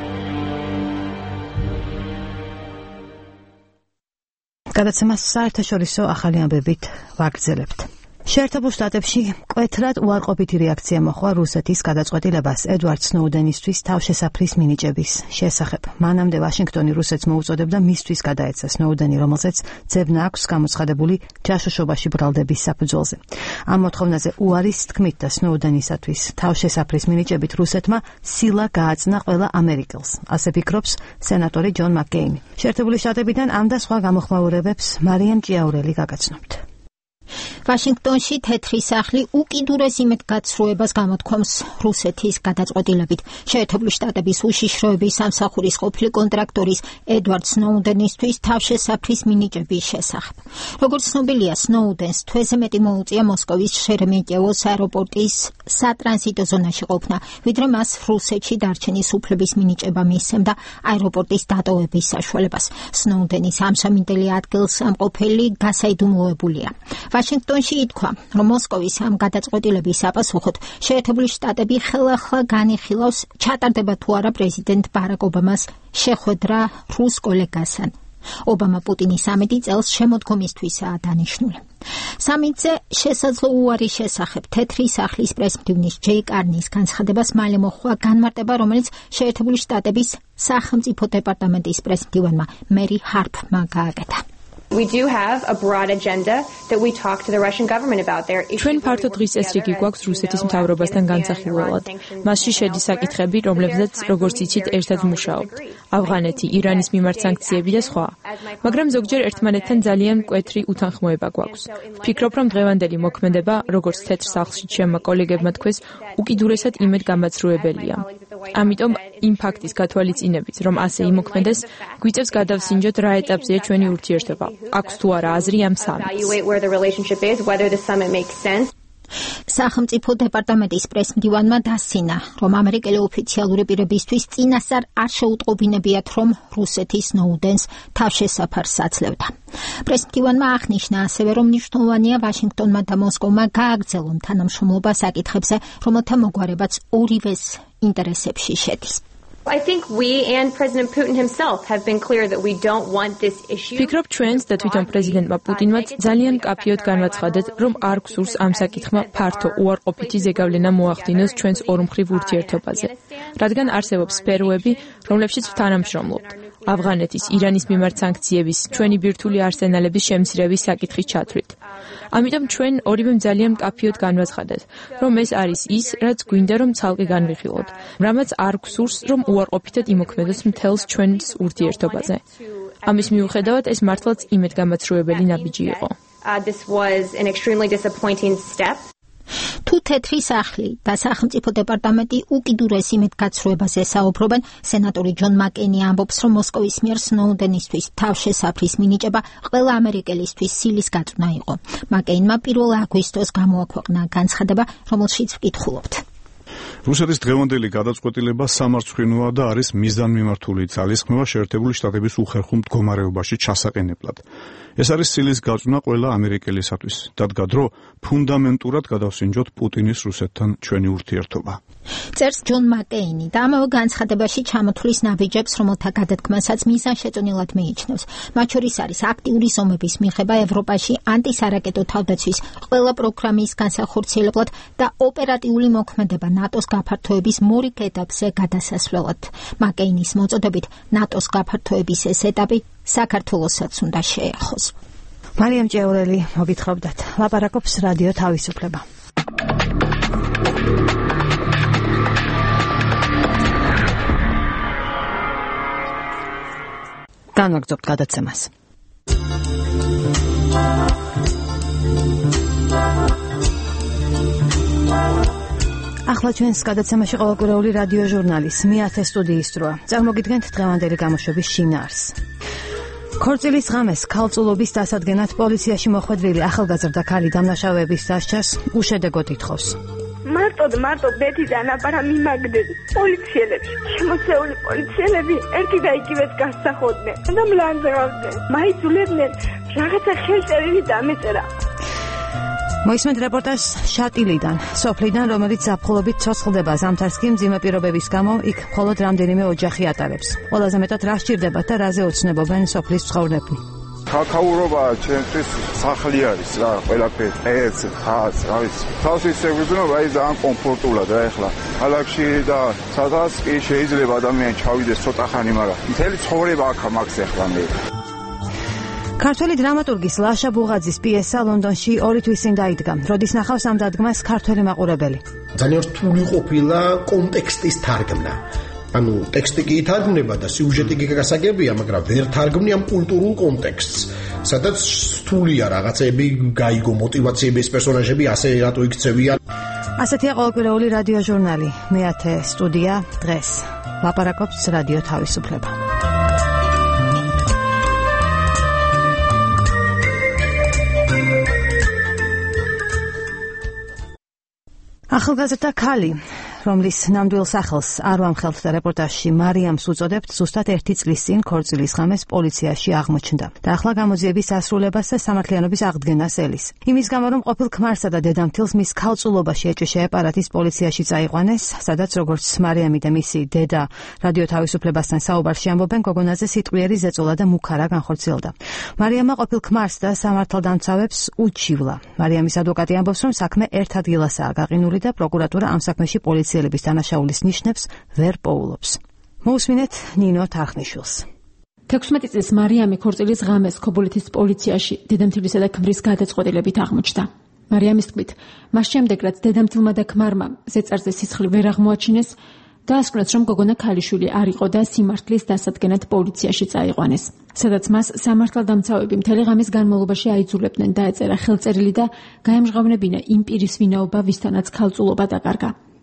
გადაცემას საერთაშორისო ახალი ამბებით ვაგრძელებთ. შეერთებულ შტატებში მკვეთრად უარყოფითი რეაქცია მოჰყვა რუსეთის გადაწყვეტილებას ედვარდ სნოუდენისთვის თავშესაფრის მინიჭების შესახებ. მანამდე ვაშინგტონი რუსეთს მოუწოდებდა მისთვის გადაეცა სნოუდენი, რომელზეც ძებნა აქვს გამოცხადებული ჯაშუშობაში ბრალდების საფუძველზე. ამ მოთხოვნაზე უარის თქმით და სნოუდენისათვის თავშესაფრის მინიჭებით რუსეთმა სილა გააწნა ყველა ამერიკელს. ასე ფიქრობს სენატორი ჯონ მაკკეინი. შეერთებული შტატებიდან ამ და სხვა გამოხმაურებებს მარიამ ჭიაურელი გაგაცნობთ. ვაშინგტონში თეთრი სახლი უკიდურეს იმედგაცრუებას გამოთქვამს რუსეთის გადაწყვეტილებით. შეერთებული შტატების უშიშროების სამსახურის ყოფილი კონტრაქტორის ედვარდ სნოუდენისთვის თავშესაფრის მინიჭების შესახებ. როგორც ცნობილია, სნოუდენს თვეზე მეტი მოუწია მოსკოვის შერემეტიევოს აეროპორტის სატრანზიტო ზონაში ყოფნა, ვიდრე მას რუსეთში დარჩენის უფლების მინიჭება მისცემდა აეროპორტის დატოვების საშუალებას. სნოუდენის ამსამინდელი ადგილსამყოფელი გასაიდუმლოებულია. ვაშინგტონში ითქვა, რომ მოსკოვის ამ გადაწყვეტილების საპასუხოდ შეერთებული შტატები ხელახლა განიხილავს, ჩატარდება თუ არა პრეზიდენტ ბარაკ ობამას შეხვედრა რუს კოლეგასთან. ობამა პუტინის 13 წელს შემოდგომისთვისაა დანიშნული. სამიტზე შესაძლო უარის შესახებ თეთრი სახლის პრესმდივნის ჯეი კარნის განცხადებას მალე მოჰყვა განმარტება, რომელიც შეერთებული შტატების სახელმწიფო დეპარტამენტის პრესმდივანმა მერი ჰარპმა გააკეთა. ჩვენ ფართო დღის წესრიგი გვაქვს რუსეთის მთავრობასთან განსახილველად. მასში შედის საკითხები, რომლებზეც, როგორც იცით, ერთად ვმუშაობთ. ავღანეთი, ირანის მიმართ სანქციები და სხვა. მაგრამ ზოგჯერ ერთმანეთთან ძალიან მკვეთრი უთანხმოება გვაქვს. ვფიქრობ, რომ დღევანდელი მოქმედება, როგორც თეთრ სახლში ჩემმა კოლეგებმა თქვეს, უკიდურესად იმედგამაცრუებელია. ამიტომ იმ ფაქტის გათვალისწინებით, რომ ასე იმოქმედეს, გვიწევს გადავსინჯოთ რა ეტაპზეა ჩვენი ურთიერთობა. აქვს თუ არა აზრი ამ სამს. სახელმწიფო დეპარტამენტის პრესმდივანმა დასცინა, რომ ამერიკელი ოფიციალური პირებისთვის წინასწარ არ შეუტყობინებიათ, რომ რუსეთი სნოუდენს თავშესაფარს აძლევდა. პრესმდივანმა აღნიშნა ასევე, რომ მნიშვნელოვანია ვაშინგტონმა და მოსკოვმა გააგრძელონ თანამშრომლობა საკითხებზე, რომელთა მოგვარებაც ორივეს ინტერესებში შედის. I think we and President Putin himself have been clear that we don't want this issue. ფიქრობ ჩვენს და თვითონ პრეზიდენტმა პუტინმაც ძალიან მკაფიოდ განაცხადეთ, რომ არ გსურს ამ საკითხმა ფართო უარყოფითი ზეგავლენა მოახდინოს ჩვენს ორმხრივ ურთიერთობაზე, რადგან არსებობს სფეროები, რომლებშიც ვთანამშრომლობთ. ავღანეთის, ირანის მიმართ სანქციების, ჩვენი ბირთვული არსენალების შემცირების საკითხის ჩათვლით. ამიტომ ჩვენ ორივემ ძალიან მკაფიოდ განვაცხადეთ, რომ ეს არის ის, რაც გვინდა რომ ცალკე განვიხილოთ, რამაც არ გსურს, რომ უარყოფითად იმოქმედოს მთელს ჩვენს ურთიერთობაზე. ამის მიუხედავად ეს მართლაც იმედგამაცრუებელი ნაბიჯი იყო. This was an extremely disappointing step. თუ თეთრი სახლი და სახელმწიფო დეპარტამენტი უკიდურეს იმედგაცრუებაზე საუბრობენ, სენატორი ჯონ მაკეინი ამბობს, რომ მოსკოვის მიერ სნოუდენისთვის თავშესაფრის მინიჭება ყველა ამერიკელისთვის სილის გაწვნა იყო. მაკეინმა 1 აგვისტოს გამოაქვეყნა განცხადება, რომელშიც ვკითხულობთ. რუსეთის დღევანდელი გადაწყვეტილება სამარცხვინოა და არის მიზანმიმართული ძალისხმევა შეერთებული შტატების უხერხო მდგომარეობაში ჩასაყენებლად. ეს არის სილის გაწვნა ყველა ამერიკელისათვის. დადგა დრო ფუნდამენტურად გადავსინჯოთ პუტინის რუსეთთან ჩვენი ურთიერთობა. წერს ჯონ მაკეინი და ამავე განცხადებაში ჩამოთვლის ნაბიჯებს, რომელთა გადადგმასაც მიზანშეწონილად მიიჩნევს. მათ შორის არის აქტიური ზომების მიღება ევროპაში ანტისარაკეტო თავდაცვის ყველა პროგრამის განსახორციელებლად და ოპერატიული მოქმედება ნატოს გაფართოების მორიგ ეტაპზე გადასასვლელად. მაკეინის მოწოდებით ნატოს გაფართოების ეს ეტაპი საქართველოსაც უნდა შეეხოს. მარიამ ჭეურელი მოგითხრობდათ. ლაპარაკობს რადიო თავისუფლება. განვაგრძობთ გადაცემას. ახლა ჩვენს გადაცემაში ყოველკვირეული რადიო ჟურნალის მეათე სტუდიის დროა. წარმოგიდგენთ დღევანდელი გამოშვების შინაარსს. ქორწილის ღამეს ქალწულობის დასადგენად პოლიციაში მოხვედრილი ახალგაზრდა ქალი დამნაშავეების დასჯას უშედეგოდ ითხოვს. მარტო ბეთი დანაბარა მიმაგდები პოლიციელები. შემოსეული პოლიციელები ერთი და იგივეს გასახოდნენ და მლანძღავდნენ. მაიძულებდნენ რაღაცა ხელწერილი დამეწერა. მოისმენთ რეპორტაჟს შატილიდან, სოფლიდან, რომელიც ზაფხულობით ცოცხლდება. ზამთარს კი მძიმე პირობების გამო იქ მხოლოდ რამდენიმე ოჯახი ატარებს. ყველაზე მეტად რა სჭირდებათ და რაზე ოცნებობენ სოფლის მცხოვრები. ქაქაურობა ჩემთვის სახლი არის რა, ყველაფერი, ეს ხაც, რა ვიცი. თავს ისე ვიზნო, აი ძალიან კომფორტულად რა ეხლა. ქალაქში და სადღაც კი შეიძლება ადამიანი ჩავიდეს ცოტა ხანი, მაგრამ მთელი ცხოვრება აქ მაქვს ეხლა მე. ქართველი დრამატურგის ლაშა ბუღაძის პიესა ლონდონში 2 თვის წინ დაიდგა. როდის ნახავს ამ დადგმას ქართველი მაყურებელი? ძალიან რთული ყოფილა კონტექსტის თარგმნა. ანუ ტექსტი კი ითარგმნება და სიუჟეტი კი გასაგებია, მაგრამ ვერ თარგმნი ამ კულტურულ კონტექსტს, სადაც რთულია რაღაცები გაიგო, მოტივაციები, ეს პერსონაჟები ასე რატო იქცევიან. ასეთია ყოველკვირეული რადიო ჟურნალი. მეათე სტუდია დღეს. ლაპარაკობს რადიო თავისუფლება. ახალგაზრდა ქალი, რომლის ნამდვილ სახელს არ ვამხელთ რეპორტაჟში მარიამს უწოდებთ, ზუსტად 1 წლის წინ ქორწილის ღამეს პოლიციაში აღმოჩნდა და ახლა გამოძიების დასრულებას და სამართლიანობის აღდგენას ელის. იმის გამო, რომ ყოფილ ქმარსა და დედამთილს მის ქალწულობაში ეჭვი ეპარატის პოლიციაში წაიყვანეს, სადაც როგორც მარიამი და მისი დედა რადიო თავისუფლებასთან საუბარში ამბობენ, გოგონაზე სიტყვიერი ზეწოლა და მუქარა განხორციელდა. მარიამმა ყოფილ ქმარს და სამართალდამცავებს უჩივლა. მარიამის ადვოკატი ამბობს, რომ საქმე ერთ ადგილასაა გაყინული და პროკურატურა ამ საქმეში პოლიციელების დანაშაულის ნიშნებს ვერ პოულობს. მოусმინეთ ნინო თარხნიშვილს. 16 წლის მარიამი ქორწილის ღამეს ქობულეთის პოლიციაში დედამთილისა და ქმრის გადაწყვეტილებით აღმოჩნდა. მარიამის თქმით, მას შემდეგ რაც დედამთილმა და ქმარმა ზეწარზე სისხლი ვერ აღმოაჩინეს, დაასკვნეს, რომ გოგონა ქალიშვილი არ იყო და სიმართლის დასადგენად პოლიციაში წაიყვანეს, სადაც მას სამართალდამცავები მთელი ღამის განმავლობაში აიძულებდნენ, დაეწერა ხელწერილი და გაემჟღავნებინა იმ პირის ვინაობა, ვისთანაც ქალწულობა დაკარგა.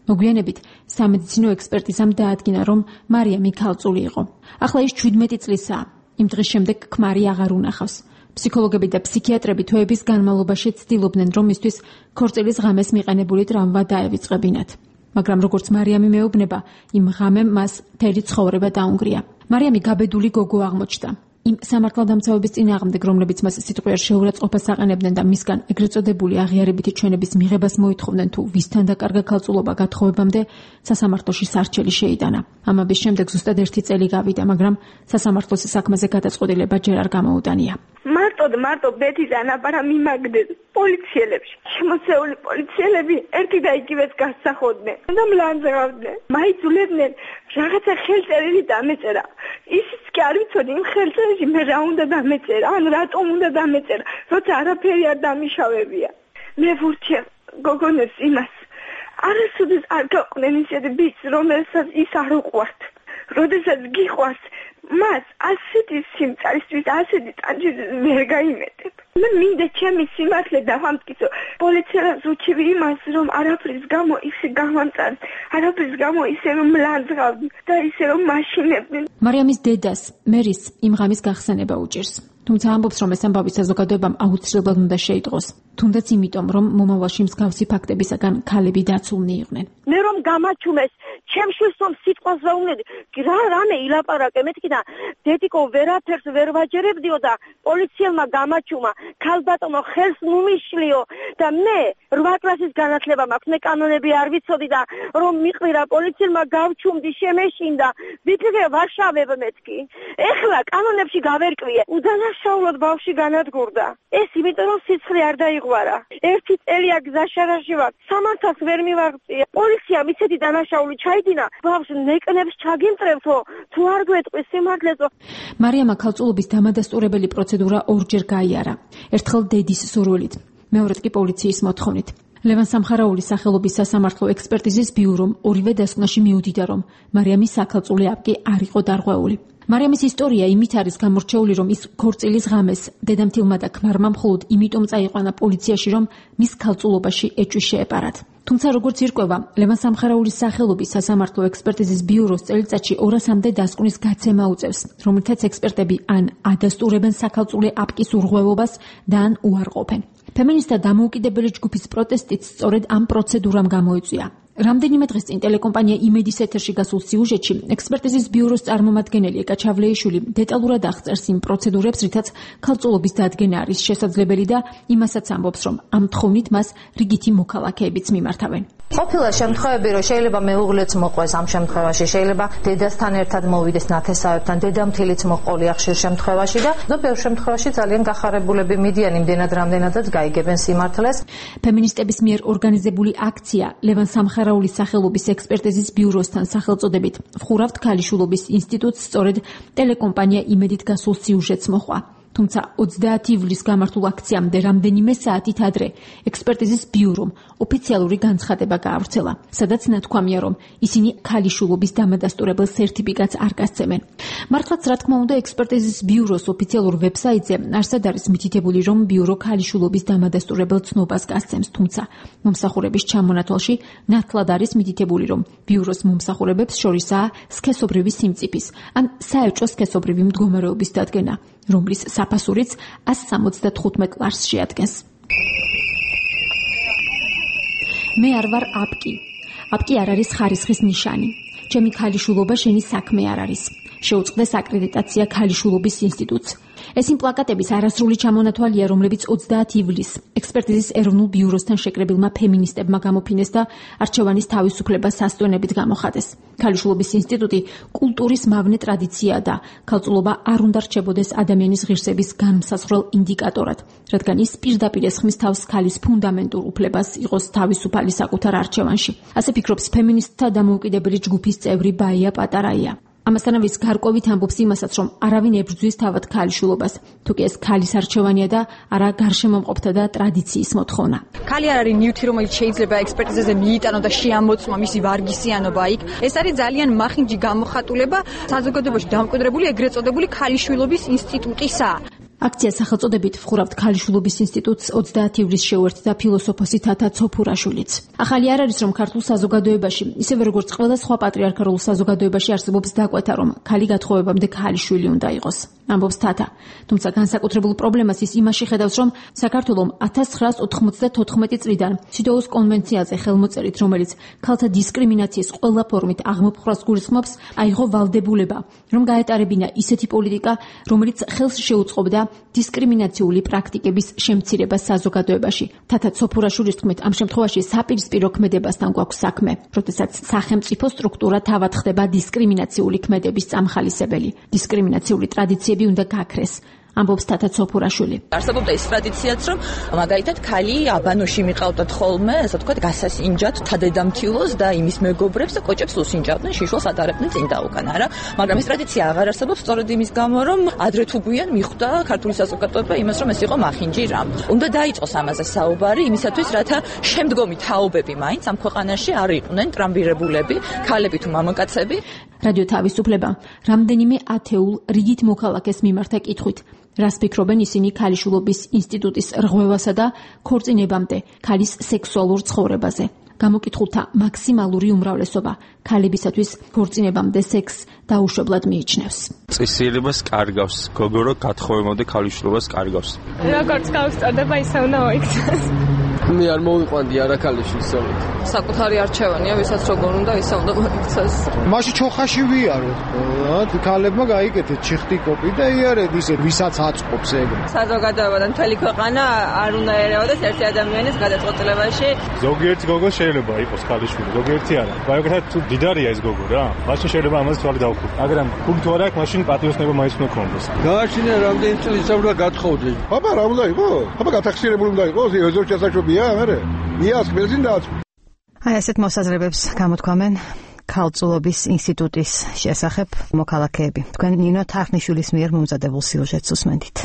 მოგვიანებით სამედიცინო ექსპერტიზამ დაადგინა, რომ მარიამი ქალწული იყო. ახლა ის 17 წლისაა. იმ დღის შემდეგ ქმარი აღარ უნახავს. ფსიქოლოგები და ფსიქიატრები თვეების განმავლობაში ცდილობდნენ, რომ მისთვის ქორწილის ღამეს მიყენებული ტრავმა დაევიწყებინათ. მაგრამ როგორც მარიამი მეუბნება, იმ ღამემ მას მთელი ცხოვრება დაუნგრია. მარიამი გაბედული გოგო აღმოჩნდა. იმ სამართალდამცავების წინააღმდეგ, რომლებიც მას სიტყვიერ შეურაცხყოფას აყენებდნენ და მისგან ეგრეთ წოდებული აღიარებითი ჩვენების მიღებას მოითხოვდნენ თუ ვისთან დაკარგა ქალწულობა გათხოვებამდე, სასამართლოში სარჩელი შეიტანა. ამების შემდეგ ზუსტად 1 წელი გავიდა, მაგრამ სასამართლოს საქმეზე გადაწყვეტილება ჯერ არ გამოუტანია. მარტო ბეთის ანაბარა მიმაგდნენ პოლიციელებში. შემოსეული პოლიციელები ერთი და იგივეს გასახოდნენ და მლანძღავდნენ. მაიძულებდნენ რაღაცა ხელწერილი დამეწერა. ისიც კი არ ვიცოდი იმ ხელწერილში მე რა უნდა დამეწერა, ან რატომ უნდა დამეწერა, როცა არაფერი არ დამიშავებია. მე ვურჩევ გოგონებს იმას. არასოდეს არ გაყვნენ ისეთი ბიჭს, რომელსაც ის არ უყვართ. როდესაც გიყვარს, მას ასეთი სიმწარისთვის, ასეთი ტანჯვით ვერ გაიმეტებ. მე მინდა ჩემი სიმართლე დავამტკიცო. პოლიციელებს უჩივი იმას, რომ არაფრის გამო ისე გამამწარეს, არაფრის გამო ისე რომ მლანძღავდნენ და ისე რომ მაშინებდნენ. მარიამის დედას, მერის იმ ღამის გახსენება უჭირს. თუმცა ამბობს, რომ ეს ამბავი საზოგადოებამ აუცილებლად უნდა შეიტყოს. თუნდაც იმიტომ, რომ მომავალში მსგავსი ფაქტებისაგან ქალები დაცულნი იყვნენ. მე რომ გამაჩუმეს, ჩემშვილს რომ სიტყვას რა უნედი, რამე ილაპარაკე, მეთქი და დედიკო ვერაფერს ვერ ვაჯერებდიო და პოლიციელმა გამაჩუმა, ქალბატონო ხელს ნუმიშლიო და მე 8 კლასის განათლება მაქვს, მე კანონები არ ვიცოდი და რომ მიყვირა პოლიციელმა გავჩუმდი, შემეშინდა, ვიქრე ვარშავებ მეთქი. ეხლა კანონებში გავერკვიე, უდანაშაულოდ ბავშვი განადგურდა. ეს იმიტომ რომ სიცხლე არ დაიღვარა. 1 წელია გზაშარაში ვარ, სამართალს ვერ მივაღწია. პოლიციამ ისეთი დანაშაული ჩაიდინა, ბავშვს ნეკნებს ჩაგიმტრევთო, თუ არ გვეტყვის სიმართლეო. მარიამა ქალწულობის დამადასტურებელი პროცედურა 2 ჯერ გაიარა. ერთხელ დედის სურვილით, მეორედ კი პოლიციის მოთხოვნით. ლევან სამხარაულის სახელობის სასამართლო ექსპერტიზის ბიურომ ორივე დასკვნაში მიუდიდა, რომ მარიამის საქალწულე აპკი არ იყო დარღვეული. მარიამის ისტორია იმით არის გამორჩეული, რომ ის ქორწილის ღამეს დედამთილმა და ქმარმა მხოლოდ იმიტომ წაიყვანა პოლიციაში, რომ მის ქალწულობაში ეჭვი შეეპარათ. თუმცა როგორც ირკვევა, ლევან სამხარაულის სახელობის სასამართლო ექსპერტიზის ბიუროს წელიწადში 200-მდე დასკვნის გაცემა უწევს, რომელთაც ექსპერტები ან ადასტურებენ საქალწულე აპკის ურღვევობას და ან უარყოფენ. ფემინისტთა დამოუკიდებელი ჯგუფის პროტესტიც სწორედ ამ პროცედურამ გამოიწვია. რამდენიმე დღის წინ ტელეკომპანია იმედის ეთერში გასულ სიუჟეტში ექსპერტიზის ბიუროს წარმომადგენელი ეკა ჩავლეიშვილი დეტალურად აღწერს იმ პროცედურებს, რითაც ქალწულობის დადგენა არის შესაძლებელი და იმასაც ამბობს, რომ ამ თხოვნით მას რიგითი მოქალაქეებიც მიმართავენ. ყოფილა შემთხვევები, რომ შეიძლება მეუღლეც მოყვეს ამ შემთხვევაში, შეიძლება დედასთან ერთად მოვიდეს ნათესავებთან, დედამთილიც მოყოლია ხშირ შემთხვევაში და ბევრ შემთხვევაში ძალიან გახარებულები მიდიან იმდენად რამდენადაც გაიგებენ სიმართლეს. ფემინისტების მიერ ორგანიზებული აქცია ლევან სამხარაულის სახელობის ექსპერტიზის ბიუროსთან სახელწოდებით ვხურავთ ქალიშვილობის ინსტიტუტს სწორედ ტელეკომპანია იმედით გასულ სიუჟეტს მოჰყვა. თუმცა 30 ივლისს გამართულ აქციამდე რამდენიმე საათით ადრე ექსპერტიზის ბიურომ ოფიციალური განცხადება გაავრცელა, სადაც ნათქვამია, რომ ისინი ქალიშვილობის დამადასტურებელ სერტიფიკატს არ გასცემენ. მართლაც, რა თქმა უნდა, ექსპერტიზის ბიუროს ოფიციალურ ვებსაიტზე არსად არის მითითებული, რომ ბიურო ქალიშვილობის დამადასტურებელ ცნობას გასცემს, თუმცა მომსახურების ჩამონათვალში ნათლად არის მითითებული, რომ ბიუროს მომსახურებებს შორისაა სქესობრივი სიმწიფის ან საეჭვო სქესობრივი მდგომარეობის დადგენა, რომლის საფასურიც 175 ლარს შეადგენს. მე არ ვარ აპკი. აპკი არ არის ხარისხის ნიშანი. ჩემი ქალიშვილობა შენი საქმე არ არის. შეუწყდეს აკრედიტაცია ქალიშვილობის ინსტიტუტს. ეს იმ პლაკატების არასრული ჩამონათვალია, რომლებიც 30 ივლისს ექსპერტიზის ეროვნულ ბიუროსთან შეკრებილმა ფემინისტებმა გამოფინეს და არჩევანის თავისუფლებას სასტვენებით გამოხატეს. ქალიშვილობის ინსტიტუტი კულტურის მავნე ტრადიციაა და ქალწულობა არ უნდა რჩებოდეს ადამიანის ღირსების განმსაზღვრელ ინდიკატორად, რადგან ის პირდაპირ ესხმის თავს ქალის ფუნდამენტურ უფლებას იყოს თავისუფალი საკუთარ არჩევანში. ასე ფიქრობს ფემინისტთა დამოუკიდებელი ჯგუფის წევრი ბაია პატარაია. ამასთანავე ის გარკვევით ამბობს იმასაც, რომ არავინ ებრძვის თავად ქალიშვილობას, თუ კი ეს ქალის არჩევანია და არა გარშემომყოფთა და ტრადიციის მოთხოვნა. ქალი არ არის ნივთი, რომელიც შეიძლება ექსპერტიზაზე მიიტანო და შეამოწმა მისი ვარგისიანობა იქ. ეს არის ძალიან მახინჯი გამოხატულება საზოგადოებაში დამკვიდრებული ეგრეთ წოდებული ქალიშვილობის ინსტიტუტისა. აქციას სახელწოდებით ვხურავთ ქალიშვილობის ინსტიტუტს 30 ივლისს შეუერთდა ფილოსოფოსი თათა ცოფურაშვილიც. ახალი არ არის, რომ ქართულ საზოგადოებაში, ისევე როგორც ყველა სხვა პატრიარქალურ საზოგადოებაში არსებობს დაკვეთა, რომ ქალი გათხოვებამდე ქალიშვილი უნდა იყოს. ამბობს თათა. თუმცა განსაკუთრებულ პრობლემას ის იმაში ხედავს, რომ საქართველოს 1994 წლიდან სიდოუს კონვენციაზე ხელმოწერით, რომელიც ქალთა დისკრიმინაციის ყველა ფორმით აღმოფხვრას გულისხმობს, აიღო ვალდებულება, რომ გაეტარებინა ისეთი პოლიტიკა, რომელიც ხელს შეუწყობდა დისკრიმინაციული პრაქტიკების შემცირებას საზოგადოებაში. თათა ცოფურაშვილის თქმით, ამ შემთხვევაში საპირისპირო ქმედებასთან გვაქვს საქმე, როდესაც სახელმწიფო სტრუქტურა თავად ხდება დისკრიმინაციული ქმედების წამხალისებელი. დისკრიმინაციული ტრადიციები უნდა გაქრეს. ამბობს თათა ცოფურაშვილი. არსებობდა ის ტრადიციაც, რომ მაგალითად ქალი აბანოში მიყავდათ ხოლმე, ასე ვთქვათ, გასასინჯად თადედამთილოს და იმის მეგობრებს და კოჭებს უსინჯავდნენ, შიშველს ატარებდნენ წინ და უკან, არა? მაგრამ ეს ტრადიცია აღარ არსებობს სწორედ იმის გამო, რომ ადრე თუ გვიან მიხვდა ქართული საზოგადოება იმას, რომ ეს იყო მახინჯი რამ. უნდა დაიწყოს ამაზე საუბარი, იმისათვის, რათა შემდგომი თაობები მაინც ამ ქვეყანაში არ იყვნენ ტრამბირებულები, ქალები თუ მამაკაცები. რადიო თავისუფლება რამდენიმე ათეულ რიგით მოქალაქეს მიმართა კითხვით. რას ფიქრობენ ისინი ქალიშვილობის ინსტიტუტის რღვევასა და ქორწინებამდე ქალის სექსუალურ ცხოვრებაზე. გამოკითხულთა მაქსიმალური უმრავლესობა ქალებისათვის ქორწინებამდე სექსს დაუშვებლად მიიჩნევს. წესიერებას კარგავს, გოგორო გათხოვებამდე ქალიშვილობას კარგავს. როგორც გავსწორდება, ისე უნდა მოიქცეს. მე არ მოვიყვანდი არა ქალიშვილს სწორედ. საკუთარი არჩევანია, ვისაც როგორ უნდა ისე უნდა მოიქცეს. მაშინ ჩოხაში ვიაროთ. ქალებმა გაიკეთეთ ჩიხტი კოპი და იარეთ ისე ვისაც აწყობს ეგ. საზოგადოებიდან მთელი ქვეყანა არ უნდა ერეოდეს ერთი ადამიანის გადაწყვეტილებაში. ზოგიერთი გოგო შეიძლება იყოს ქალიშვილი, ზოგიერთი არა. მაგალითად თუ დიდარია ეს გოგო რა, მაშინ შეიძლება ამაზე თვალი დავუქვი. მაგრამ თუ თუ არ აქვს, მაშინ პატიოსნება მაინც უნდა ქონდეს. გააჩინა რამდენი წელი საუბრა გათხოვდეს. აბა რა უნდა იყოს? აბა გათახსირებული უნდა იყოს, ეზოს ჩასაშვებია, მერე. მიას ბენზინდაც. აი ასეთ მოსაზრებებს გამოთქვამენ ქალწულობის ინსტიტუტის შესახებ მოქალაქეები. თქვენ ნინო თახნიშვილის მიერ მომზადებულ სიუჟეტს უსმენთ.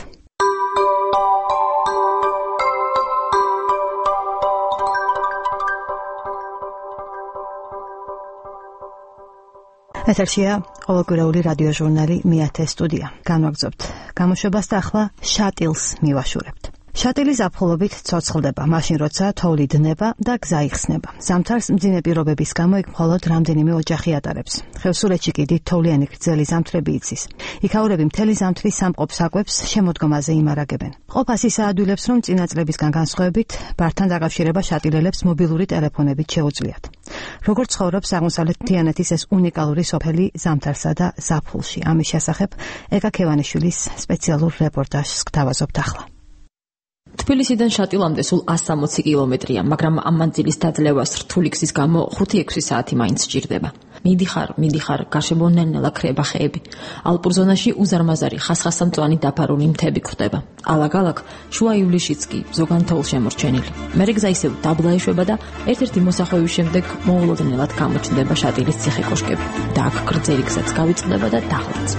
ეთერშია ყოველკვირეული რადიო ჟურნალი მეათე სტუდია. განვაგრძობთ გამოშვებას და ახლა შატილს მივაშურებთ. შატილი ზაფხულობით ცოცხლდება, მაშინ როცა თოვლი დნება და გზა იხსნება. ზამთარს მძიმე პირობების გამო იქ მხოლოდ რამდენიმე ოჯახი ატარებს. ხევსურეთში კი დიდ თოვლიანი გრძელი ზამთრები იცის. იქაურები მთელი ზამთრის სამყოფ საკვებს შემოდგომაზე იმარაგებენ. ყოფას ის აადვილებს, რომ წინა წლებისგან განსხვავებით, ბართან დაკავშირება შატილელებს მობილური ტელეფონებით შეუძლიათ. როგორც ცხოვრობს აღმოსავლეთ თიანეთის ეს უნიკალური სოფელი ზამთარსა და ზაფხულში. ამის შესახებ ეკა ქევანიშვილის სპეციალურ რეპორტაჟს გთავაზობთ ახლა. თბილისიდან შატილამდე სულ 160 კილომეტრია, მაგრამ ამ მანძილის დაძლევას რთული გზის გამო 5-6 საათი მაინც სჭირდება. მიდიხარ, გარშემო ნელ-ნელა ქრება ხეები. ალპურ ზონაში უზარმაზარი ხასხასამწვანი დაფარული მთები გვხვდება. ალაგ-ალაგ შუა ივლისშიც კი ზოგან თოვლ შემორჩენილი. მერე გზა ისევ დაბლა ეშვება და ერთ-ერთი მოსახვევის შემდეგ მოულოდნელად გამოჩნდება შატილის ციხე-კოშკები. და აქ გრძელი გზაც გავიწყდება და დაღლაც.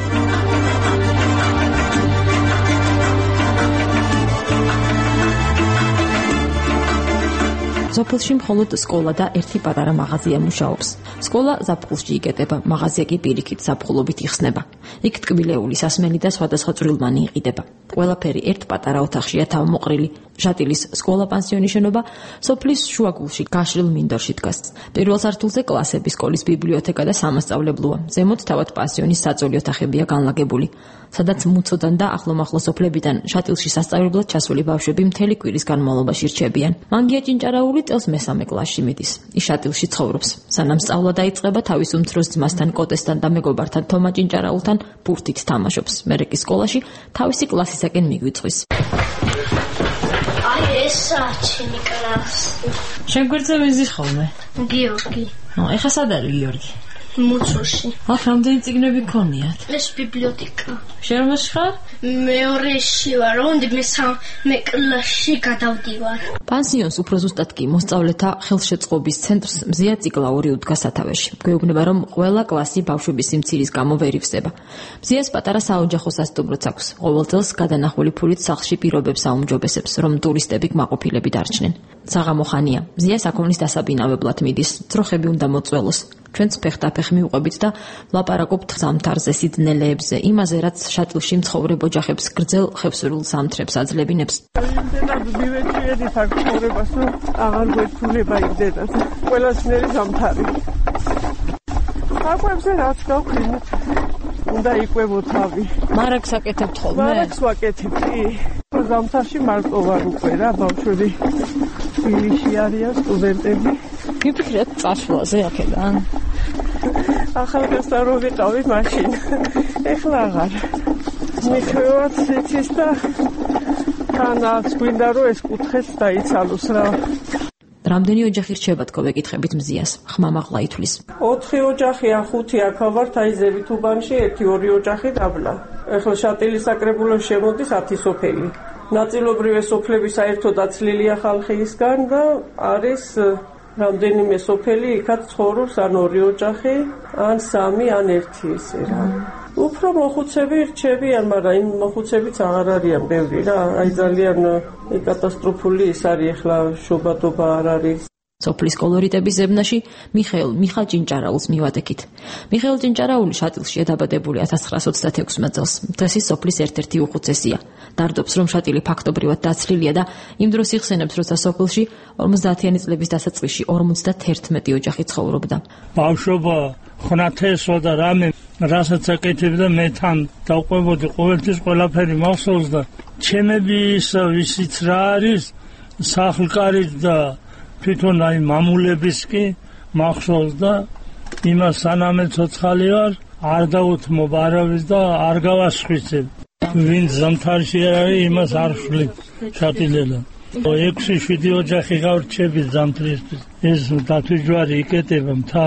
სოფელში მხოლოდ სკოლა და ერთი პატარა მაღაზია მუშაობს. სკოლა ზაფხულში იკეტება, მაღაზია კი პირიქით ზაფხულობით იხსნება. იქ ტკბილეული სასმელი და სხვადასხვა წვრილმანი იყიდება. ყველაფერი ერთ პატარა ოთახშია თავმოყრილი. შატილის სკოლა-პანსიონი შენობა სოფლის შუაგულში გაშლილ მინდორში დგას. პირველ სართულზე კლასები, სკოლის ბიბლიოთეკა და სამასწავლებლოა. ზემოთ თავად პანსიონის საწოლი ოთახებია განლაგებული. სადაც მუცოდან და ახლომახლო სოფლებიდან შატილში სასწავლებლად ჩასული ბავშვები მთელი კვირის განმავლობაში რჩებიან. მანგია ჭინჭარაული წელს მესამე კლასში მიდის. ის შატილში ცხოვრობს. სანამ სწავლა დაიწყება, თავის უმცროს ძმასთან, კოტესთან და მეგობართან თომა ჭინჭარაულთან ბურთით თამაშობს. მერე კი სკოლაში თავისი კლასისაკენ მიგვიწვის. აი ესა ჩემი კლასი. შენ გვერდზე მიზის ხოლმე? გიორგი. ეხა სად არის გიორგი? მუცოში. ახ რამდენი წიგნები გქონიათ? ეს ბიბლიოთეკა. შენ რომში ხარ? მეორეში ვარ, მესამე კლასში გადავდივარ. პანსიონს უფრო ზუსტად კი მოსწავლეთა ხელშეწყობის ცენტრს მზია ციკლაური უდგა სათავეში. გვეუბნება, რომ ყველა კლასი ბავშვების სიმცირის გამო ვერ ივსება. მზიას პატარა საოჯახო სასტუმროც აქვს. ყოველ წელს გადანახული ფულით სახლში პირობებს აუმჯობესებს, რომ ტურისტები კმაყოფილები დარჩნენ. საღამო ხანია. მზია საქონლის დასაბინავებლად მიდის. ძროხები უნდა მოწველოს. ჩვენც ფეხდაფეხ მივყვებით და ვლაპარაკობთ ზამთარზე, სიდნელეებზე, იმაზე, რაც შატილში მცხოვრებ ოჯახებს გრძელ ხევსურულ ზამთრებს აძლევინებს. იმდენად მივეჭიedi საქართველოს, რომ აღარ გვეცვლება იმდენად. ყველასნერი ზამთარი. აკვებზე რაც გავხსნით, უნდა იყვებო თავი. მარაგს აკეთებთ ხოლმე? მარაგს ვაკეთებ, კი. ზამთარში მარტო ვარ უკვე რა, ბავშვები თბილისში არიან სტუდენტები. გიფიქრეთ წასვლაზე აქედან? ახალგაზრდა რო ვიყავი მაშინ. ეხლა აღარ. მიხვევათ იცის და თანაც გვინდა რომ ეს კუთხეც დაიცალოს რა. რამდენი ოჯახი რჩება თქო ვეკითხებით მზიას? ხმამაღლა ითვლის. 4 ოჯახია, 5 აქ ვართ აიზევით უბანში, 1-2 ოჯახი დაბლა. ეხლა შატილის საკრებულოში შემოდის 10 სოფელი. ნაწილობრივ სოფლები საერთოდ აცლილია ხალხისგან და არის რამდენიმე სოფელი იქაც ცხოვრობს ან 2 ოჯახი, ან 3, ან 1 ისე რა. უფრო მოხუცები რჩებიან, მაგრამ იმ მოხუცებიც აღარ არიან ბევრი რა. აი ძალიან კატასტროფული ის არის ახლა შობადობა არ არის. სოფლის კოლორიტების ზებნაში მიხაილ ჭინჭარაულს მივატეკით. მიხაილ ჭინჭარაული შატილშია დაბადებული 1926 წელს. დღეს ის სოფლის ერთ-ერთი უხუცესია. დარდობს, რომ შატილი ფაქტობრივად დაცლილია და იმ დროს იხსენებს, როცა სოფელში 50-იანი წლების დასაწყისში 51 ოჯახი ცხოვრობდა. ბავშვობა ხნათესო და რამე რასაც აკეთებდა მე თან დავყვებოდი ყოველთვის ყველაფერი მახსოვს და ჩემები ის ვისიც რა არის სახლკარით და თვითონ აი მამულების კი მახსოვს და იმას სანამე ცოცხალი ვარ არ დაუთმობ არავის და არ გავასხვიცებ ვინც ზამთარში არის იმას არ ვშლით შატილელა 6-7 ოჯახი გავრჩებით ზამთრისთვის ეს დათვიჯვარი იკეტება მთა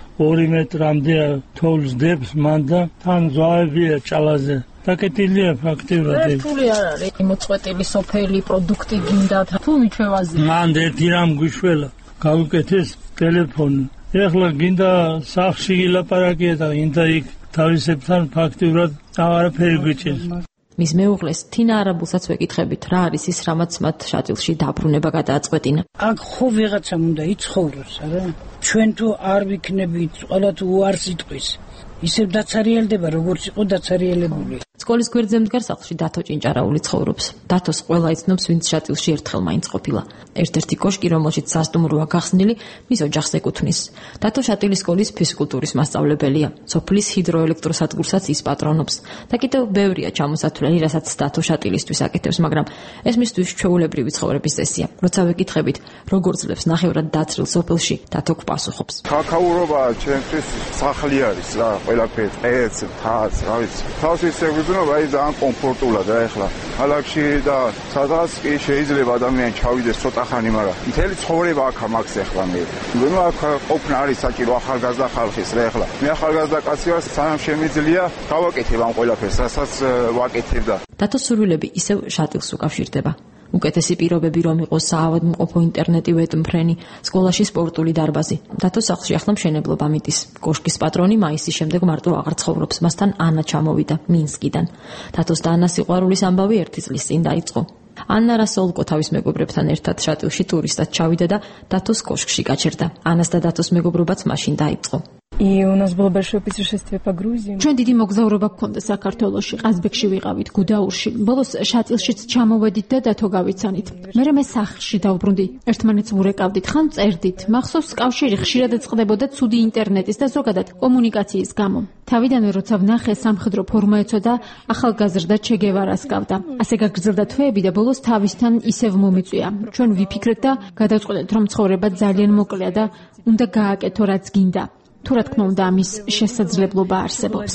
2 მეტრამდე თოვლს დებს მან და თან ზვავებია ჭალაზე დაკეტილია ფაქტიურად რთული არ არის მოწყვეტილი სოფელი პროდუქტი გინდა თუ მიჩვევაზე მან ერთი რამ გვიშველა გავუკეთეს ტელეფონი ეხლა გინდა სახლში ილაპარაკია და ინდა იქ თავისებთან ფაქტიურად აღარაფერი გვიჭირს მის მეუღლეს თინა არაბულსაც ვეკითხებით რა არის ის რამაც მათ შატილში დაბრუნება გადააწყვეტინა აქ ხო ვიღაცამ უნდა იცხოვროს არა ჩვენ თუ არ ვიქნებით ყველა თუ უარს იტყვის ისევ დაცარიელდება როგორც იყო დაცარიელებული სკოლის გვერდზე მდგარ სახლში დათო ჭინჭარაული ცხოვრობს დათოს ყველა იცნობს ვინც შატილში ერთხელ მაინც ყოფილა ერთ-ერთი კოშკი რომელშიც სასტუმროა გახსნილი მის ოჯახს ეკუთვნის დათო შატილის სკოლის ფიზკულტურის მასწავლებელია სოფლის ჰიდროელექტროსადგურსაც ის პატრონობს და კიდევ ბევრია ჩამოსათვლელი რასაც დათო შატილისთვის აკეთებს მაგრამ ეს მისთვის ჩვეულებრივი ცხოვრების წესია როცა ვეკითხებით როგორ ძლებს ნახევრად დაცრილ სოფელში დათო პასუხობს ქაქაურობა ჩემთვის სახლი არის რა ყველაფერი ეს თავს რა ვიცი თავს ისე ვიზნობა აი ძალიან კომფორტულად რა ეხლა ქალაქში და სადღაც კი შეიძლება ადამიანი ჩავიდეს ცოტა ხანი მაგრამ მთელი ცხოვრება აქ მაქვს ეხლა მე ნუ აქ ყოფნა არის საჭირო ახალგაზრდა ხალხის რა ეხლა მე ახალგაზრდა კაცი ვარ სანამ შემიძლია გავაკეთებ ამ ყველაფერს რასაც ვაკეთებდა დათოს სურვილები ისევ შატილს უკავშირდება უკეთესი პირობები რომ იყოს საავადმყოფო ინტერნეტი ვეტმფრენი სკოლაში სპორტული დარბაზი დათოს სახლში ახლა მშენებლობა მიტის კოშკის პატრონი მაისის შემდეგ მარტო აღარ ცხოვრობს მასთან ანა ჩამოვიდა მინსკიდან დათოს და ანას სიყვარულის ამბავი 1 წლის წინ დაიწყო ანა რასოლკო თავის მეგობრებთან ერთად შატილში ტურისტად ჩავიდა და დათოს კოშკში გაჩერდა ანას და დათოს მეგობრობაც მაშინ დაიწყო И у нас было большое путешествие по Грузии. ჩვენ დიდი მოგზაურობა გქონდა საქართველოში, ყაზბეგში ვიყავით, გუდაურში. ბოლოს შატილშიც ჩამოვედით და დათო გავიცანით. მე სახლში დავბრუნდი. ერთმანეთს ვურეკავდით, ხან წერდით. მახსოვს კავშირი ხშირად წყდებოდა ცუდი ინტერნეტის და ზოგადად კომუნიკაციის გამო. თავიდანვე როცა ვნახე სამხედრო ფორმა ეწოდა, ახალგაზრდა ჩე გევარას გავდა. ასე გაგრძელდა თვეები და ბოლოს თავისთან ისევ მომიწვია. ჩვენ ვიფიქრეთ და გადავწყვეტეთ, რომ ცხოვრება ძალიან მოკლეა და უნდა გააკეთო რაც გინდა. თუ რა თქმა უნდა ამის შესაძლებლობა არსებობს.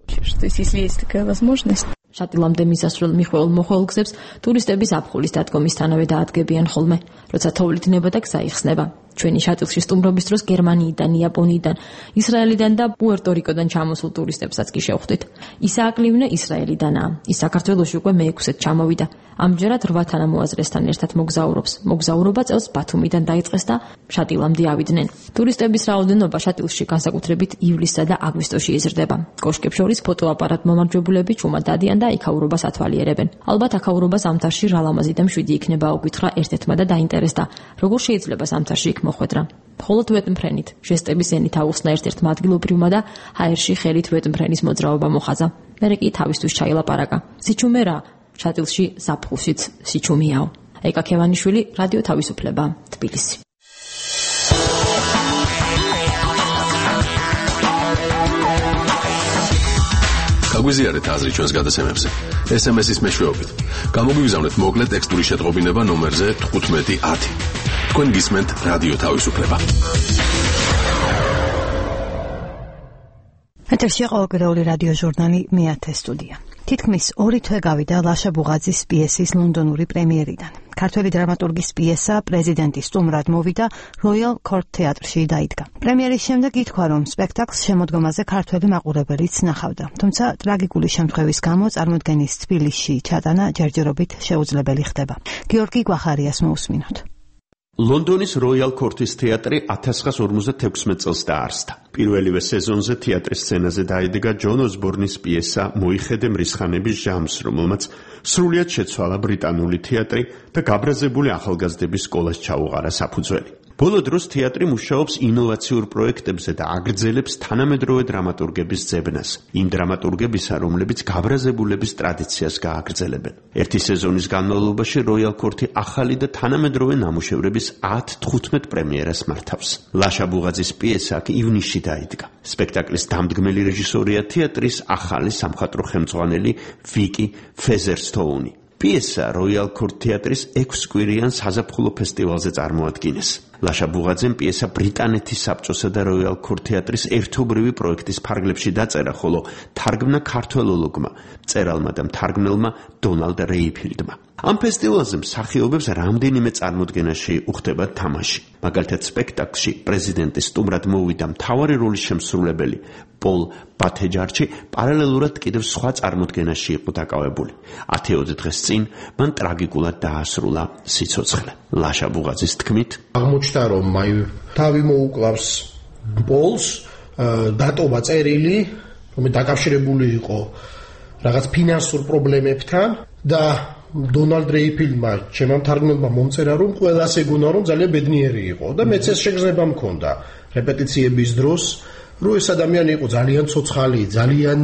შატილამდე მისასვლელ მიხვალ მოხალხებს ტურისტების აფხულის დადგომისთანავე დაადგებიან ხოლმე, როცა თოვლითნება და გზა იხსნება. ჩვენი შატილში სტუმრობის დროს გერმანიიდან, იაპონიიდან, ისრაელიდან და პუერტო-რიკოდან ჩამოსულ ტურისტებსაც კი შევხვდით. ისააკ ლივნე ისრაელიდანაა. ის საქართველოში უკვე მე-6-ად ჩამოვიდა. ამჯერად 8 თანამოაზრესთან ერთად მოგზაურობს. მოგზაურობა წელს ბათუმიდან დაიწყეს და შატილამდე ავიდნენ. ტურისტების რაოდენობა შატილში განსაკუთრებით ივლისსა და აგვისტოში იზრდება. კოშკებს შორის ფოტოაპარატ მომარჯვებულები ჩუმად დადიან და და იქაურობას ათვალიერებენ. ალბათ აქაურობა ზამთარში რა ლამაზი და მშვიდი იქნება, უკითხა ერთ-ერთმა და დაინტერესდა, როგორ შეიძლება ზამთარში იქ მოხვედრა. მხოლოდ ვეტმფრენით, ჟესტების ენით აუხსნა ერთ-ერთმა ადგილობრივმა და ჰაერში ხელით ვეტმფრენის მოძრაობა მოხაზა. მერე კი თავისთვის ჩაილაპარაკა. სიჩუმე რა, შატილში ზაფხულშიც სიჩუმეაო. ეკა ქევანიშვილი, რადიო თავისუფლება, თბილისი. გაგვიზიარეთ აზრი ჩვენს გადაცემებზე. SMS-ის მეშვეობით. გამოგვიგზავნეთ მოკლე ტექსტური შეტყობინება ნომერზე 1510. თქვენ გისმენთ რადიო თავისუფლება. ეთერში ყოველკვირეული რადიო ჟურნალი მეათე სტუდია. თითქმის 2 თვე გავიდა ლაშა ბუღაძის პიესის ლონდონური პრემიერიდან. ქართველი დრამატურგის პიესა პრეზიდენტი სტუმრად მოვიდა როიალ კორტ თეატრში დაიდგა. პრემიერის შემდეგ ითქვა, რომ სპექტაკლს შემოდგომაზე ქართველი მაყურებელიც ნახავდა. თუმცა ტრაგიკული შემთხვევის გამო წარმოდგენის თბილისში ჩატანა ჯერჯერობით შეუძლებელი ხდება. გიორგი გვახარიას მოусმინოთ. ლონდონის როიალ კორტის თეატრი 1956 წელს დაარსდა. პირველივე სეზონზე თეატრის სცენაზე დაიდგა ჯონ ოსბორნის პიესა მოიხედე მრისხანების ჟამს, რომელმაც სრულიად შეცვალა ბრიტანული თეატრი და გაბრაზებული ახალგაზრდების სკოლას ჩაუყარა საფუძველი. ბოლო დროს თეატრი მუშაობს ინოვაციურ პროექტებზე და აგრძელებს თანამედროვე დრამატურგების ძებნას. იმ დრამატურგებისა, რომლებიც გაბრაზებულების ტრადიციას გააგრძელებენ. ერთი სეზონის განმავლობაში როიალ კორტი ახალი და თანამედროვე ნამუშევრების 10-15 პრემიერას მართავს. ლაშა ბუღაძის პიესა აქ ივნისში დაიდგა. სპექტაკლის დამდგმელი რეჟისორია თეატრის ახალი სამხატვრო ხელმძღვანელი ვიკი ფეზერსტოუნი. პიესა როიალ კორტ თეატრის 6 კვირიან საზაფხულო ფესტივალზე წარმოადგინეს. ლაშა ბუღაძემ პიესა ბრიტანეთის საბჭოსა და როიალ კორტ თეატრის ერთობრივი პროექტის ფარგლებში დაწერა, ხოლო თარგმნა ქართველოლოგმა, მწერალმა და მთარგმნელმა დონალდ რეიფილდმა. ამ ფესტივალზე მსახიობებს რამდენიმე წარმოდგენა შეუხდება თამაში. მაგალითად სპექტაკლში პრეზიდენტის სტუმრად მოვიდა მთავარი როლის შემსრულებელი პოლ ბათეჯარჩი, პარალელურად კიდევ სხვა წარმოდგენაში იყო დაკავებული. 10-20 დღეს წინ მან ტრაგიკულად დაასრულა სიცოცხლე. ლაშა ბუღაძის თქმით, აღმოჩნდა, რომ თავი მოუკლავს პოლს, დატოვა წერილი, რომელიც დაკავშირებული იყო რაღაც ფინანსურ პრობლემებთან და დონალდ რეიფილდმა ჩემმა მთარგმნელმა მომწერა, რომ ყველას ეგონა, რომ ძალიან ბედნიერი იყო და მეც ეს შეგრძნება მქონდა რეპეტიციების დროს, რომ ეს ადამიანი იყო ძალიან ცოცხალი, ძალიან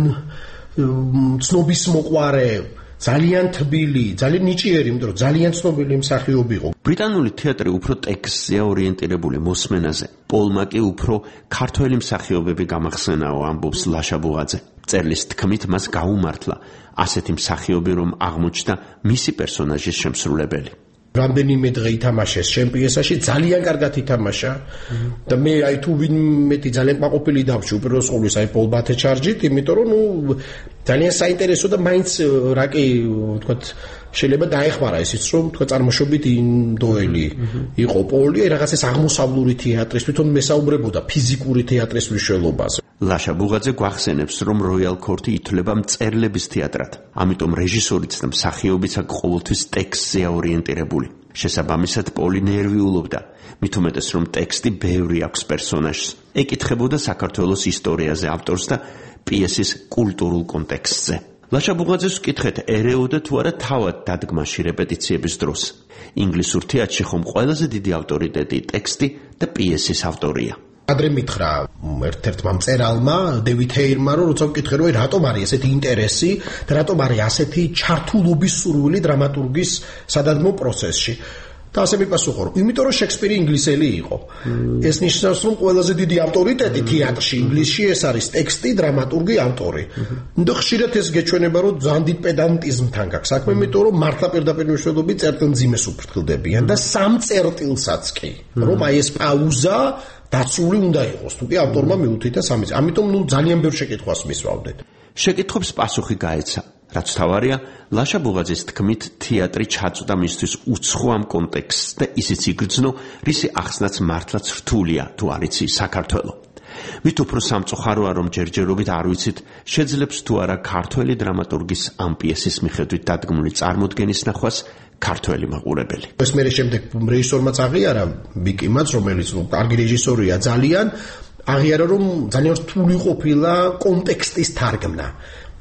ცნობის მოყვარე, ძალიან თბილი, ძალიან ნიჭიერი, იმიტომ რომ ძალიან ცნობილი მსახიობი იყო. ბრიტანული თეატრი უფრო ტექსტზეა ორიენტირებული მოსმენაზე. პოლმა კი უფრო ქართველი მსახიობები გამახსენაო, ამბობს ლაშა ბუღაძე. წერლის თქმით მას გაუმართლა ასეთი მსახიობი, რომ აღმოჩნდა მისი პერსონაჟის შემსრულებელი. რამდენიმე დღე ითამაშეს ჩემ პიესაში, ძალიან კარგად ითამაშა და მე თუ ვინმე ძალიან მაყოფილი დავჭი უპირველეს ყოვლისა პოლ ბათეჯარჩით, იმიტომ რომ ძალიან საინტერესო და მაინც რა კი ვთქვათ შეიძლება დაეხმარა ისიც რომ თქვა წარმოშობით ინდოელი იყო პოლი, რაღაც ეს აღმოსავლური თეატრის თვითონ მესაუბრებოდა ფიზიკური თეატრის მნიშვნელობაზე. ლაშა ბუღაძე გვახსენებს, რომ როიალ კორტი ითვლება მწერლების თეატრად. ამიტომ რეჟისორიც და მსახიობიც აქ ყოველთვის ტექსტზეა ორიენტირებული. შესაბამისად პოლი ნერვიულობდა, მით უმეტეს რომ ტექსტი ბევრი აქვს პერსონაჟს. ეკითხებოდა საქართველოს ისტორიაზე ავტორს და პიესის კულტურულ კონტექსტზე. ლაშა ბუღაძეს ვკითხეთ, ერეოდა თუ არა თავად დადგმაში რეპეტიციების დროს. ინგლისურ თეატრში ხომ ყველაზე დიდი ავტორიტეტი ტექსტი და პიესის ავტორია. ადრე მითხრა ერთ-ერთმა მწერალმა დევიდ ჰეირმა, რომ როცა ვკითხე, რომ რატომ არის ესეთი ინტერესი და რატომ არის ასეთი ჩართულობის სურვილი დრამატურგის სადადგმო პროცესში. და ასე მიპასუხა, რომ იმიტომ რომ შექსპირი ინგლისელი იყო. ეს ნიშნავს, რომ ყველაზე დიდი ავტორიტეტი თეატრში ინგლისში ეს არის ტექსტი, დრამატურგი, ავტორი. და ხშირად ეს გეჩვენება, რომ ძალიან დიდ პედანტიზმთან გაქვს საქმე, იმიტომ რომ მართლა პირდაპირ მნიშვნელობით წერტილმძიმეს უფრთხილდებიან და სამ წერტილსაც კი. რომ აი ეს პაუზა დაცული უნდა იყოს, თუ კი ავტორმა მიუთითა სამის. ამიტომ ძალიან ბევრ შეკითხვას მისვავდეთ. შეკითხვებს პასუხი გაეცა. რაც თავარია, ლაშა ბუღაძის თქმით, თეატრი ჩაწვდა მისთვის უცხო ამ კონტექსტს და ისიც იგრძნო, რისი ახსნაც მართლაც რთულია, თუ არ იცი საქართველო. მით უფრო სამწუხაროა, რომ ჯერჯერობით არ ვიცით, შეძლებს თუ არა ქართველი დრამატურგის ამ პიესის მიხედვით დადგმული წარმოდგენის ნახვას ქართველი მაყურებელი. ეს მე შემდეგ რეჟისორმაც აღიარა, ვიკიმაც, რომელიც კარგი რეჟისორია ძალიან, აღიარა, რომ ძალიან რთული ყოფილა კონტექსტის თარგმნა.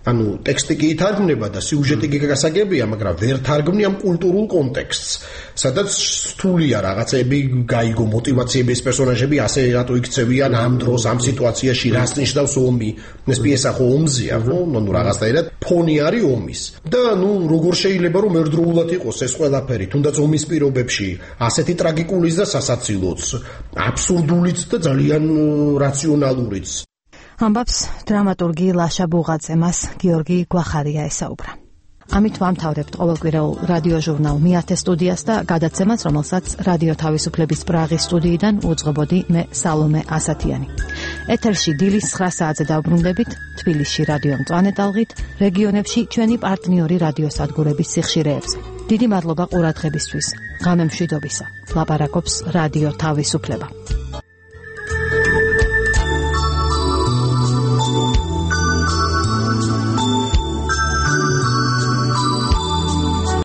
ანუ ტექსტი კი ითარგმნება და სიუჟეტი კი გასაგებია, მაგრამ ვერ თარგმნი ამ კულტურულ კონტექსტს, სადაც რთულია რაღაცები გაიგო, მოტივაციები, ეს პერსონაჟები ასე რატო იქცევიან ამ დროს, ამ სიტუაციაში, რას ნიშნავს ომი. ეს პიესა ხო ომზეა, ხო? ნუ რაღაცნაირად ფონი არის ომის. და როგორ შეიძლება რომ ერთდროულად იყოს ეს ყველაფერი, თუნდაც ომის პირობებში, ასეთი ტრაგიკულიც და სასაცილოც, აბსურდულიც და ძალიან რაციონალურიც. ამბობს დრამატურგი ლაშა ბუღაძე, მას გიორგი გვახარია ესაუბრა. ამით ვამთავრებთ ყოველკვირეულ რადიო ჟურნალ მეათე სტუდიას და გადაცემას, რომელსაც რადიო თავისუფლების პრაღის სტუდიიდან უძღვებოდი მე სალომე ასათიანი. ეთერში დილის 9 საათზე დავბრუნდებით თბილისში რადიო მწვანე ტალღით, რეგიონებში ჩვენი პარტნიორი რადიოსადგურების სიხშირეებზე. დიდი მადლობა ყურადღებისთვის. ღამე მშვიდობისა. ლაპარაკობს რადიო თავისუფლება.